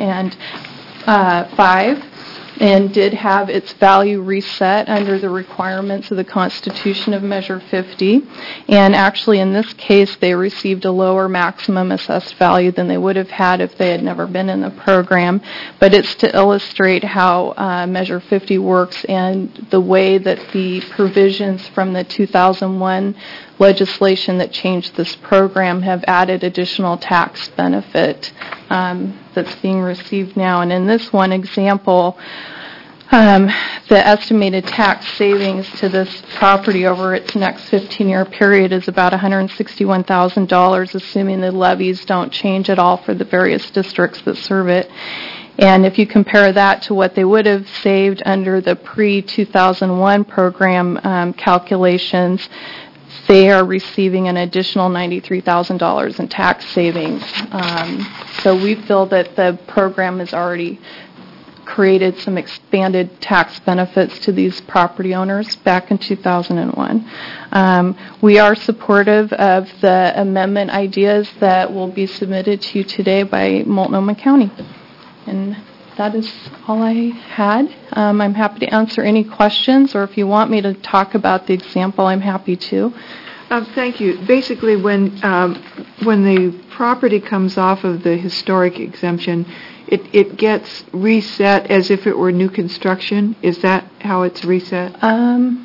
five and did have its value reset under the requirements of the Constitution of Measure fifty. And actually, in this case, they received a lower maximum assessed value than they would have had if they had never been in the program. But it's to illustrate how uh, Measure fifty works and the way that the provisions from the two thousand one legislation that changed this program have added additional tax benefit um, that's being received now. And in this one example, Um, the estimated tax savings to this property over its next fifteen-year period is about one hundred sixty-one thousand dollars, assuming the levies don't change at all for the various districts that serve it. And if you compare that to what they would have saved under the pre two thousand one program um, calculations, they are receiving an additional ninety-three thousand dollars in tax savings. Um, so we feel that the program has already created some expanded tax benefits to these property owners back in two thousand one. Um, we are supportive of the amendment ideas that will be submitted to you today by Multnomah County. And that is all I had. Um, I'm happy to answer any questions, or if you want me to talk about the example, I'm happy to. Um, thank you. Basically, when um, when the property comes off of the historic exemption, it, it gets reset as if it were new construction. Is that how it's reset? Um,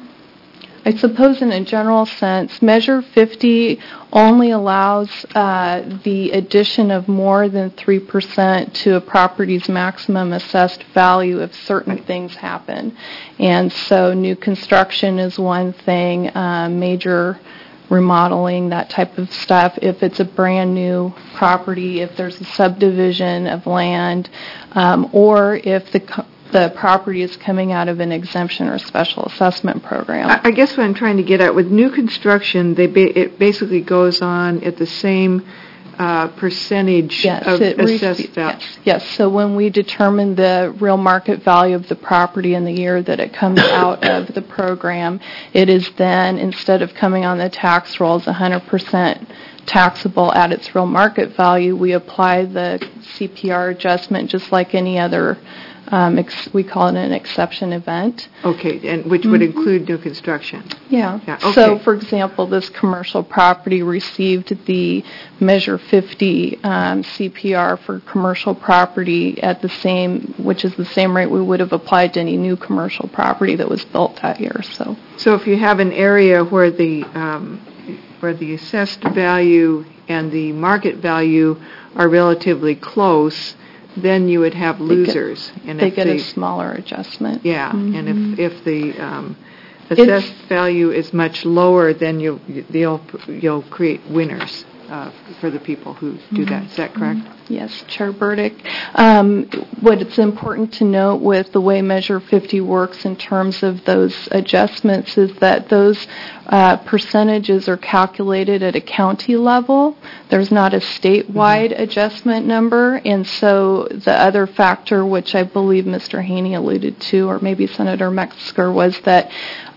I suppose in a general sense, Measure fifty only allows uh, the addition of more than three percent to a property's maximum assessed value if certain things happen. And so new construction is one thing, uh, major remodeling, that type of stuff. If it's a brand new property, if there's a subdivision of land, um, or if the co- the property is coming out of an exemption or special assessment program. I, I guess what I'm trying to get at, with new construction, they ba- it basically goes on at the same uh, percentage yes, of it re- assessed value. Yes, yes. So when we determine the real market value of the property in the year that it comes out of the program, it is then, instead of coming on the tax rolls one hundred percent taxable at its real market value, we apply the C P R adjustment just like any other, um, ex- we call it an exception event. Okay, and which would mm-hmm. include new construction. Yeah. yeah okay. So, for example, this commercial property received the Measure fifty um, C P R for commercial property at the same, which is the same rate we would have applied to any new commercial property that was built that year. So, so if you have an area where the um, where the assessed value and the market value are relatively close, then you would have losers. They get, and they if get the, a smaller adjustment. Yeah, mm-hmm. and if if the um, assessed it's, value is much lower, then you'll you'll you'll create winners uh, for the people who do mm-hmm. that. Is that correct? Yes, Chair Burdick. Um, what it's important to note with the way Measure fifty works in terms of those adjustments is that those uh, percentages are calculated at a county level. There's not a statewide mm-hmm. adjustment number, and so the other factor, which I believe Mister Haney alluded to, or maybe Senator Metzger, was that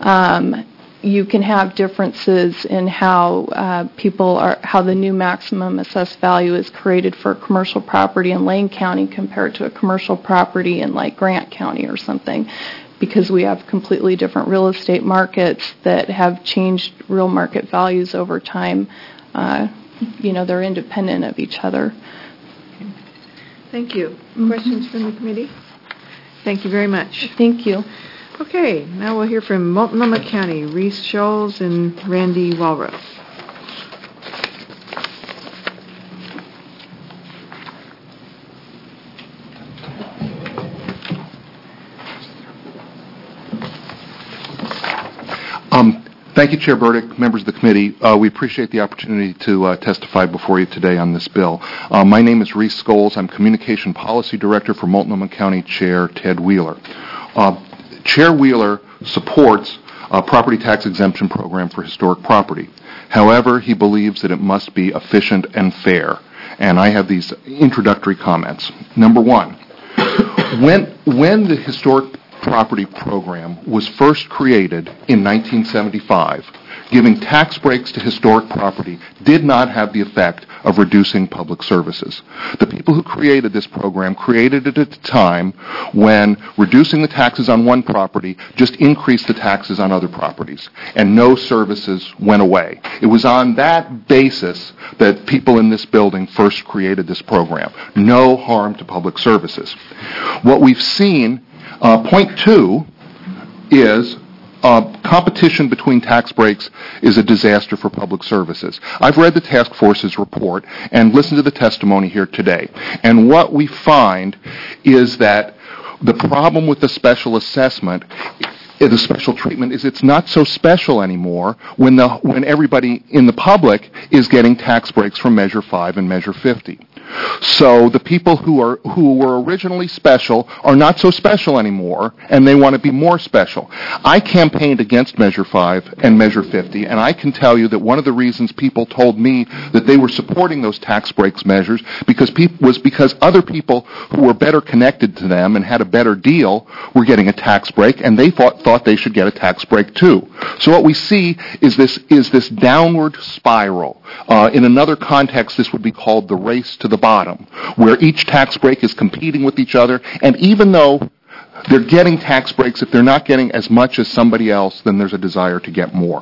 um, you can have differences in how uh, people are, how the new maximum assessed value is created for a commercial property in Lane County compared to a commercial property in like Grant County or something, because we have completely different real estate markets that have changed real market values over time. Uh, you know, they're independent of each other. Thank you. Mm-hmm. Questions from the committee? Thank you very much. Thank you. Okay, now we'll hear from Multnomah County, Reese Scholes and Randy Walruff. Um, thank you, Chair Burdick, members of the committee. Uh, we appreciate the opportunity to uh, testify before you today on this bill. Uh, my name is Reese Scholes. I'm Communication Policy Director for Multnomah County Chair Ted Wheeler. Uh, Chair Wheeler supports a property tax exemption program for historic property. However, he believes that it must be efficient and fair. And I have these introductory comments. Number one, when, when the historic property program was first created in nineteen seventy-five, giving tax breaks to historic property did not have the effect of reducing public services. The people who created this program created it at a time when reducing the taxes on one property just increased the taxes on other properties, and no services went away. It was on that basis that people in this building first created this program. No harm to public services. What we've seen, uh, point two, is Uh, competition between tax breaks is a disaster for public services. I've read the task force's report and listened to the testimony here today. And what we find is that The problem with the special assessment, the special treatment, is it's not so special anymore when the when everybody in the public is getting tax breaks from Measure five and Measure fifty. So the people who are who were originally special are not so special anymore, and they want to be more special. I campaigned against Measure five and Measure fifty, and I can tell you that one of the reasons people told me that they were supporting those tax breaks measures because peop- was because other people who were better connected to them and had a better deal were getting a tax break, and they thought thought they should get a tax break too. So what we see is this is this downward spiral. Uh, in another context, this would be called the race to the bottom, where each tax break is competing with each other, and even though they're getting tax breaks, if they're not getting as much as somebody else, then there's a desire to get more.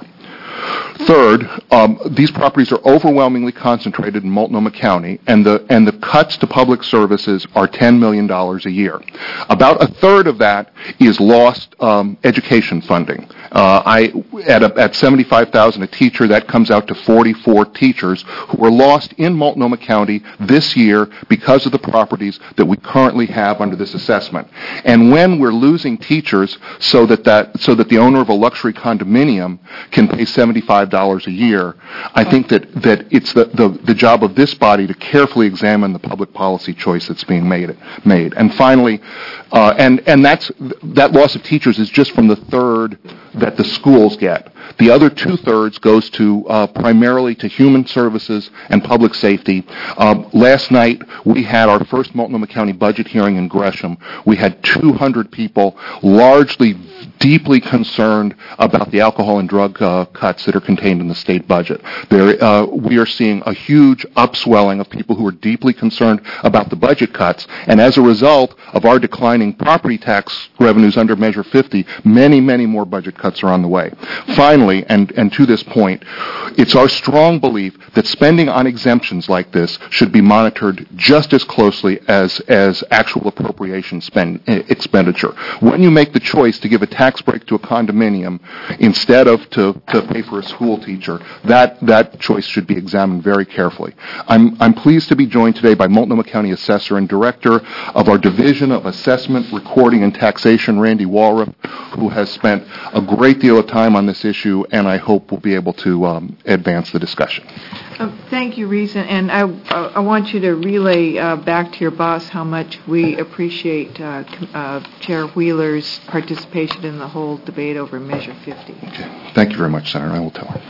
Third, um, these properties are overwhelmingly concentrated in Multnomah County, and the and the cuts to public services are ten million dollars a year. About a third of that is lost um, education funding. Uh, I at a, at seventy-five thousand dollars a teacher, that comes out to forty-four teachers who were lost in Multnomah County this year because of the properties that we currently have under this assessment. And when we're losing teachers so that that so that the owner of a luxury condominium can pay seventy-five dollars a year, I think that, that it's the, the, the job of this body to carefully examine the public policy choice that's being made. made. And finally, uh, and, and that's, that loss of teachers is just from the third that the schools get. The other two-thirds goes to uh, primarily to human services and public safety. Um, last night, we had our first Multnomah County budget hearing in Gresham. We had two hundred people, largely deeply concerned about the alcohol and drug uh, cuts that are contained in the state budget. There, uh, we are seeing a huge upswelling of people who are deeply concerned about the budget cuts, and as a result of our declining property tax revenues under Measure fifty, many, many more budget cuts are on the way. Finally, and, and to this point, it's our strong belief that spending on exemptions like this should be monitored just as closely as, as actual appropriation spend, uh, expenditure. When you make the choice to give a tax break to a condominium instead of to, to pay for a school teacher, that, that choice should be examined very carefully. I'm, I'm pleased to be joined today by Multnomah County Assessor and Director of our Division of Assessment, Recording, and Taxation, Randy Walrup, who has spent a great deal of time on this issue, and I hope will be able to um, advance the discussion. Uh, thank you, Reese, and I, uh, I want you to relay uh, back to your boss how much we appreciate uh, uh, Chair Wheeler's participation in the whole debate over Measure fifty. Okay. Thank you very much, Senator. I will tell her.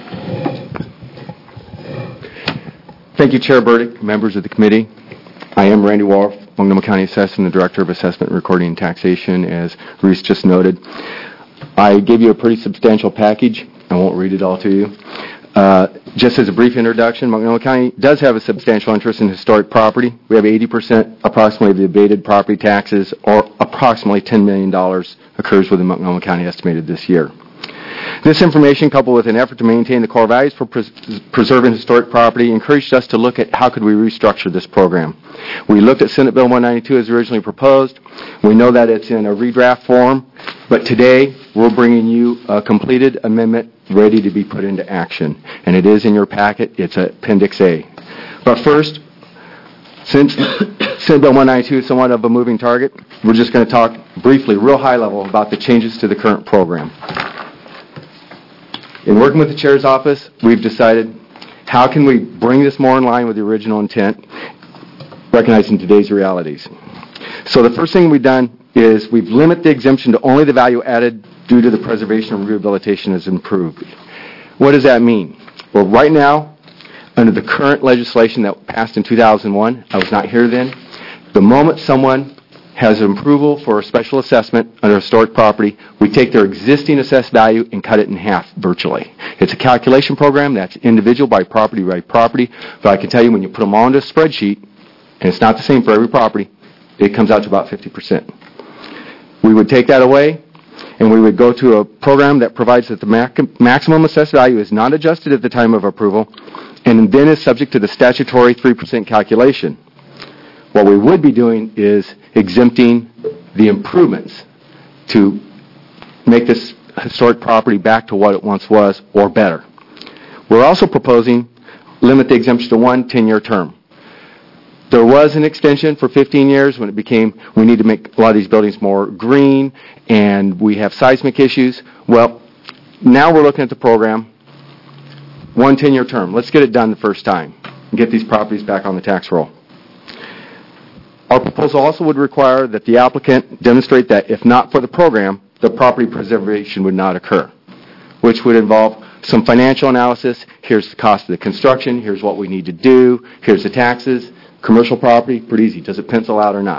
Thank you, Chair Burdick, members of the committee. I am Randy Walrup, Multnomah County Assessor and the Director of Assessment, Recording, and Taxation, as Reese just noted. I gave you a pretty substantial package. I won't read it all to you. Uh, just as a brief introduction, Multnomah County does have a substantial interest in historic property. We have eighty percent approximately of the abated property taxes, or approximately ten million dollars occurs within Multnomah County estimated this year. This information, coupled with an effort to maintain the core values for pres- preserving historic property, encouraged us to look at how could we restructure this program. We looked at Senate Bill one ninety-two as originally proposed. We know that it's in a redraft form, but today we're bringing you a completed amendment ready to be put into action. And it is in your packet. It's Appendix A. But first, since Senate Bill one ninety-two is somewhat of a moving target, we're just going to talk briefly, real high level, about the changes to the current program. In working with the Chair's office, we've decided how can we bring this more in line with the original intent, recognizing today's realities. So the first thing we've done is we've limited the exemption to only the value added due to the preservation and rehabilitation is improved. What does that mean? Well, right now, under the current legislation that passed in two thousand one, I was not here then, the moment someone has an approval for a special assessment under historic property, we take their existing assessed value and cut it in half virtually. It's a calculation program that's individual by property by property, but I can tell you when you put them all into a spreadsheet, and it's not the same for every property, it comes out to about fifty percent. We would take that away, and we would go to a program that provides that the mac- maximum assessed value is not adjusted at the time of approval, and then is subject to the statutory three percent calculation. What we would be doing is exempting the improvements to make this historic property back to what it once was or better. We're also proposing limit the exemption to one ten-year term. There was an extension for fifteen years when it became, we need to make a lot of these buildings more green, and we have seismic issues. Well, now we're looking at the program, one ten-year term. Let's get it done the first time and get these properties back on the tax roll. Our proposal also would require that the applicant demonstrate that if not for the program, the property preservation would not occur, which would involve some financial analysis. Here's the cost of the construction. Here's what we need to do. Here's the taxes. Commercial property, pretty easy. Does it pencil out or not?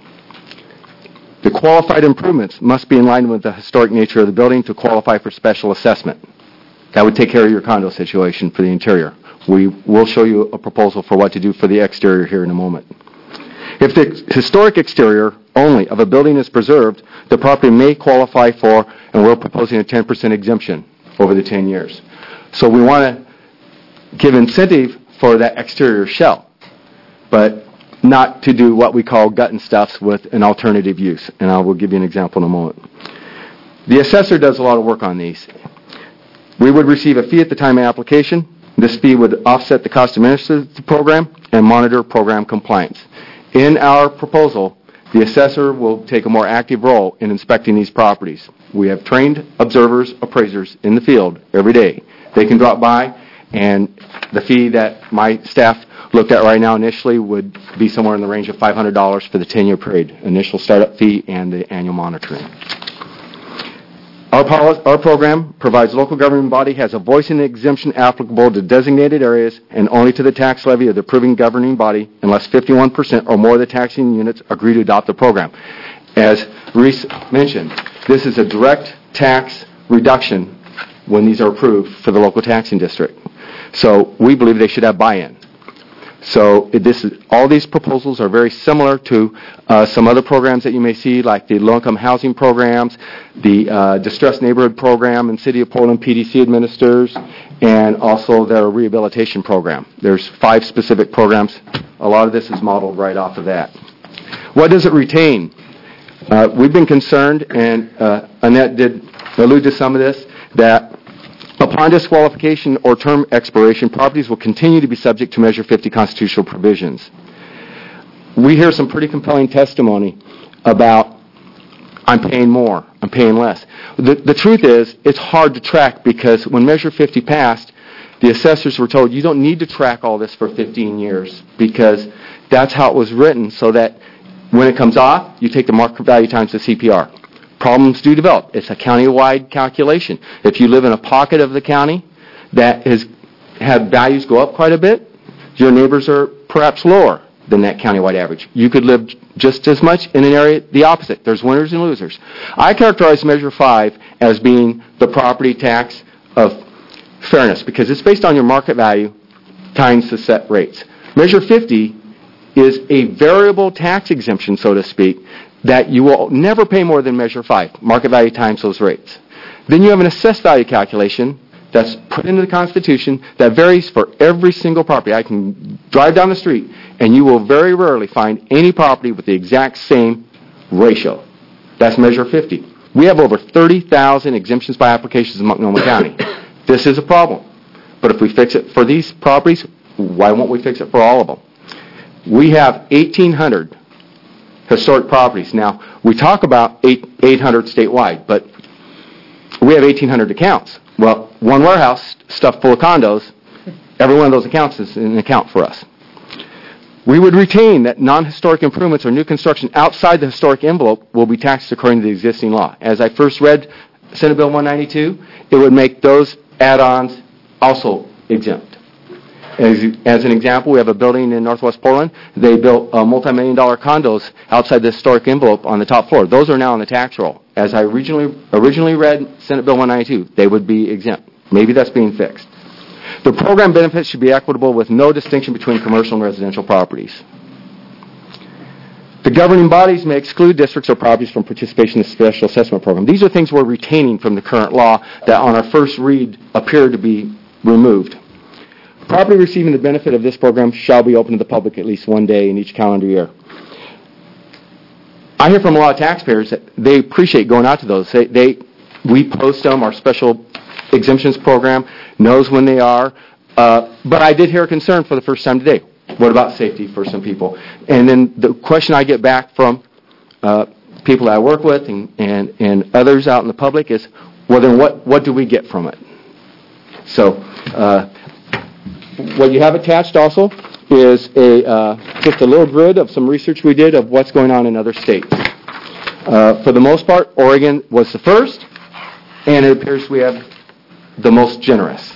The qualified improvements must be in line with the historic nature of the building to qualify for special assessment. That would take care of your condo situation for the interior. We will show you a proposal for what to do for the exterior here in a moment. If the historic exterior only of a building is preserved, the property may qualify for, and we're proposing a ten percent exemption over the ten years. So we want to give incentive for that exterior shell, but not to do what we call gut and stuffs with an alternative use. And I will give you an example in a moment. The assessor does a lot of work on these. We would receive a fee at the time of application. This fee would offset the cost to administer the program and monitor program compliance. In our proposal, the assessor will take a more active role in inspecting these properties. We have trained observers, appraisers in the field every day. They can drop by, and the fee that my staff looked at right now initially would be somewhere in the range of five hundred dollars for the ten-year period, initial startup fee and the annual monitoring. Our, poli- our program provides local government body has a voice in the exemption applicable to designated areas and only to the tax levy of the approving governing body unless fifty-one percent or more of the taxing units agree to adopt the program. As Reese mentioned, this is a direct tax reduction when these are approved for the local taxing district. So we believe they should have buy-in. So this is, all these proposals are very similar to uh, some other programs that you may see, like the low-income housing programs, the uh, distressed neighborhood program in City of Portland P D C administers, and also their rehabilitation program. There's five specific programs. A lot of this is modeled right off of that. What does it retain? Uh, we've been concerned, and uh, Annette did allude to some of this, that upon disqualification or term expiration, properties will continue to be subject to Measure fifty constitutional provisions. We hear some pretty compelling testimony about, I'm paying more, I'm paying less. The, the truth is, it's hard to track because when Measure fifty passed, the assessors were told, you don't need to track all this for fifteen years because that's how it was written, so that when it comes off, you take the market value times the C P R. Problems do develop. It's a county-wide calculation. If you live in a pocket of the county that has had values go up quite a bit, your neighbors are perhaps lower than that countywide average. You could live just as much in an area the opposite. There's winners and losers. I characterize Measure five as being the property tax of fairness because it's based on your market value times the set rates. Measure fifty is a variable tax exemption, so to speak, that you will never pay more than Measure five, market value times those rates. Then you have an assessed value calculation that's put into the Constitution that varies for every single property. I can drive down the street, and you will very rarely find any property with the exact same ratio. That's Measure fifty. We have over thirty thousand exemptions by applications in Multnomah County. This is a problem. But if we fix it for these properties, why won't we fix it for all of them? We have eighteen hundred historic properties. Now, we talk about eight, eight hundred statewide, but we have eighteen hundred accounts. Well, one warehouse stuffed full of condos, every one of those accounts is an account for us. We would retain that non-historic improvements or new construction outside the historic envelope will be taxed according to the existing law. As I first read Senate Bill one ninety-two, it would make those add-ons also exempt. As, as an example, we have a building in Northwest Portland. They built uh, multi-million dollar condos outside the historic envelope on the top floor. Those are now on the tax roll. As I originally, originally read Senate Bill one ninety-two, they would be exempt. Maybe that's being fixed. The program benefits should be equitable with no distinction between commercial and residential properties. The governing bodies may exclude districts or properties from participation in the special assessment program. These are things we're retaining from the current law that on our first read appear to be removed. Property receiving the benefit of this program shall be open to the public at least one day in each calendar year. I hear from a lot of taxpayers that they appreciate going out to those. They, they, we post them. Our special exemptions program knows when they are. Uh, but I did hear a concern for the first time today. What about safety for some people? And then the question I get back from uh, people that I work with and, and, and others out in the public is, well, then what, what do we get from it? So uh, what you have attached also is a uh, just a little grid of some research we did of what's going on in other states. Uh, for the most part, Oregon was the first, and it appears we have the most generous.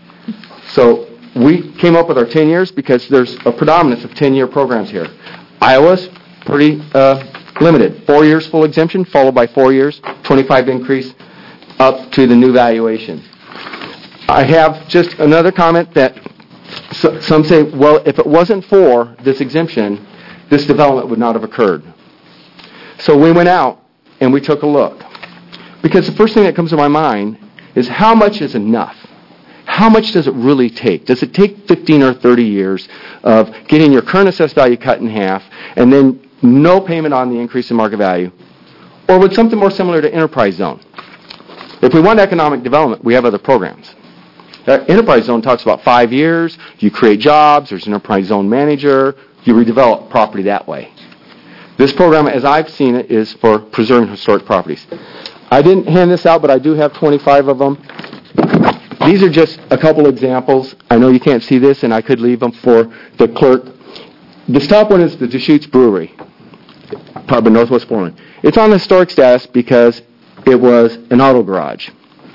So we came up with our ten years because there's a predominance of ten-year programs here. Iowa's pretty uh, limited. Four years full exemption, followed by four years, twenty-five increase up to the new valuation. I have just another comment that so, some say, well, if it wasn't for this exemption, this development would not have occurred. So we went out and we took a look. Because the first thing that comes to my mind is how much is enough? How much does it really take? Does it take fifteen or thirty years of getting your current assessed value cut in half and then no payment on the increase in market value? Or would something more similar to enterprise zone? If we want economic development, we have other programs. That enterprise zone talks about five years, you create jobs, there's an enterprise zone manager, you redevelop property that way. This program, as I've seen it, is for preserving historic properties. I didn't hand this out, but I do have twenty-five of them. These are just a couple examples. I know you can't see this, and I could leave them for the clerk. This top one is the Deschutes Brewery, probably Northwest Portland. It's on historic status because it was an auto garage.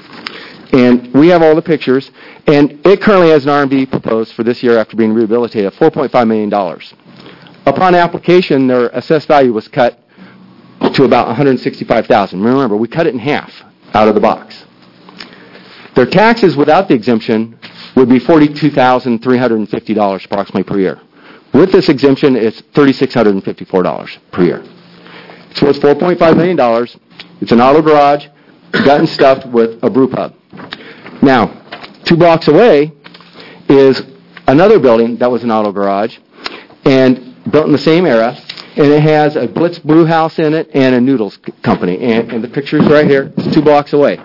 And we have all the pictures, and it currently has an R and B proposed for this year after being rehabilitated of four point five million dollars. Upon application, their assessed value was cut to about one hundred sixty-five thousand dollars. Remember, we cut it in half out of the box. Their taxes without the exemption would be forty-two thousand three hundred fifty dollars approximately per year. With this exemption, it's three thousand six hundred fifty-four dollars per year. So it's four point five million dollars. It's an auto garage, gut and stuffed with a brew pub. Now, two blocks away is another building that was an auto garage and built in the same era, and it has a Blitz brew house in it and a noodles company. And, and the picture's right here. It's two blocks away.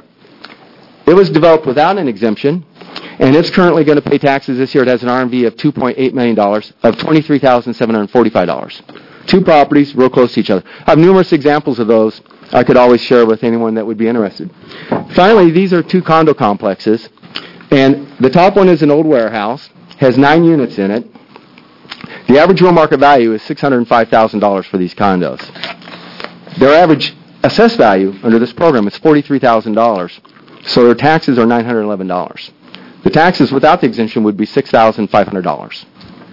It was developed without an exemption, and it's currently going to pay taxes this year. It has an R and V of two point eight million dollars of twenty-three thousand seven hundred forty-five dollars. Two properties real close to each other. I have numerous examples of those I could always share with anyone that would be interested. Finally, these are two condo complexes, and the top one is an old warehouse, has nine units in it. The average real market value is six hundred five thousand dollars for these condos. Their average assessed value under this program is forty-three thousand dollars, so their taxes are nine hundred eleven dollars. The taxes without the exemption would be six thousand five hundred dollars.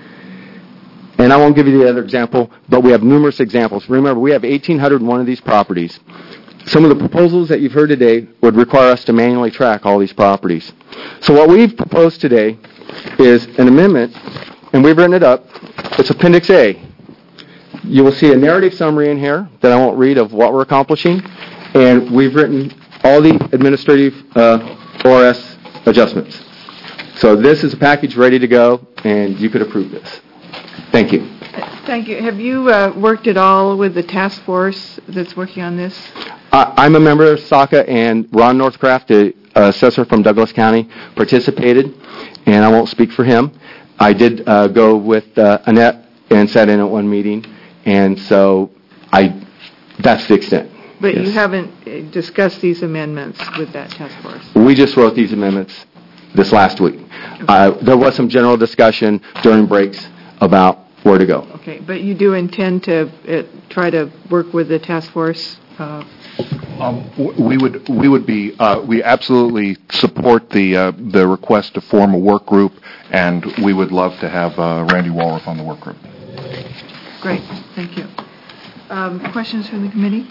And I won't give you the other example, but we have numerous examples. Remember, we have one thousand eight hundred one of these properties. Some of the proposals that you've heard today would require us to manually track all these properties. So what we've proposed today is an amendment, and we've written it up. It's Appendix A. You will see a narrative summary in here that I won't read of what we're accomplishing, and we've written all the administrative uh, O R S adjustments. So this is a package ready to go, and you could approve this. Thank you. Thank you. Have you uh, worked at all with the task force that's working on this? Uh, I'm a member of S A C A, and Ron Northcraft, the uh, assessor from Douglas County, participated, and I won't speak for him. I did uh, go with uh, Annette and sat in at one meeting, and so I that's the extent. But yes. You haven't discussed these amendments with that task force? We just wrote these amendments this last week. Okay. Uh, there was some general discussion during breaks about where to go. Okay, but you do intend to uh, try to work with the task force? Uh, um, w- we would we would be uh, we absolutely support the uh, the request to form a work group, and we would love to have uh, Randy Walraff on the work group. Great, thank you. Um, questions from the committee?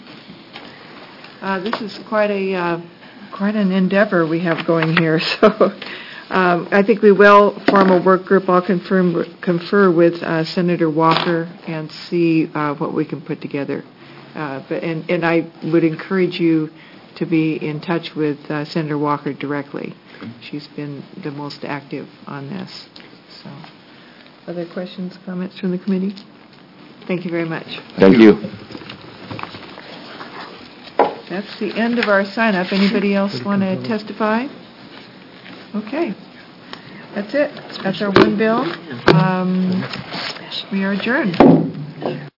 Uh, this is quite a uh, quite an endeavor we have going here. So. Um, I think we will form a work group. I'll confirm, confer with uh, Senator Walker and see uh, what we can put together. Uh, but and, and I would encourage you to be in touch with uh, Senator Walker directly. She's been the most active on this. So, other questions, comments from the committee? Thank you very much. Thank you. That's the end of our sign-up. Anybody else want to testify? Okay. That's it. That's our one bill. Um, We are adjourned.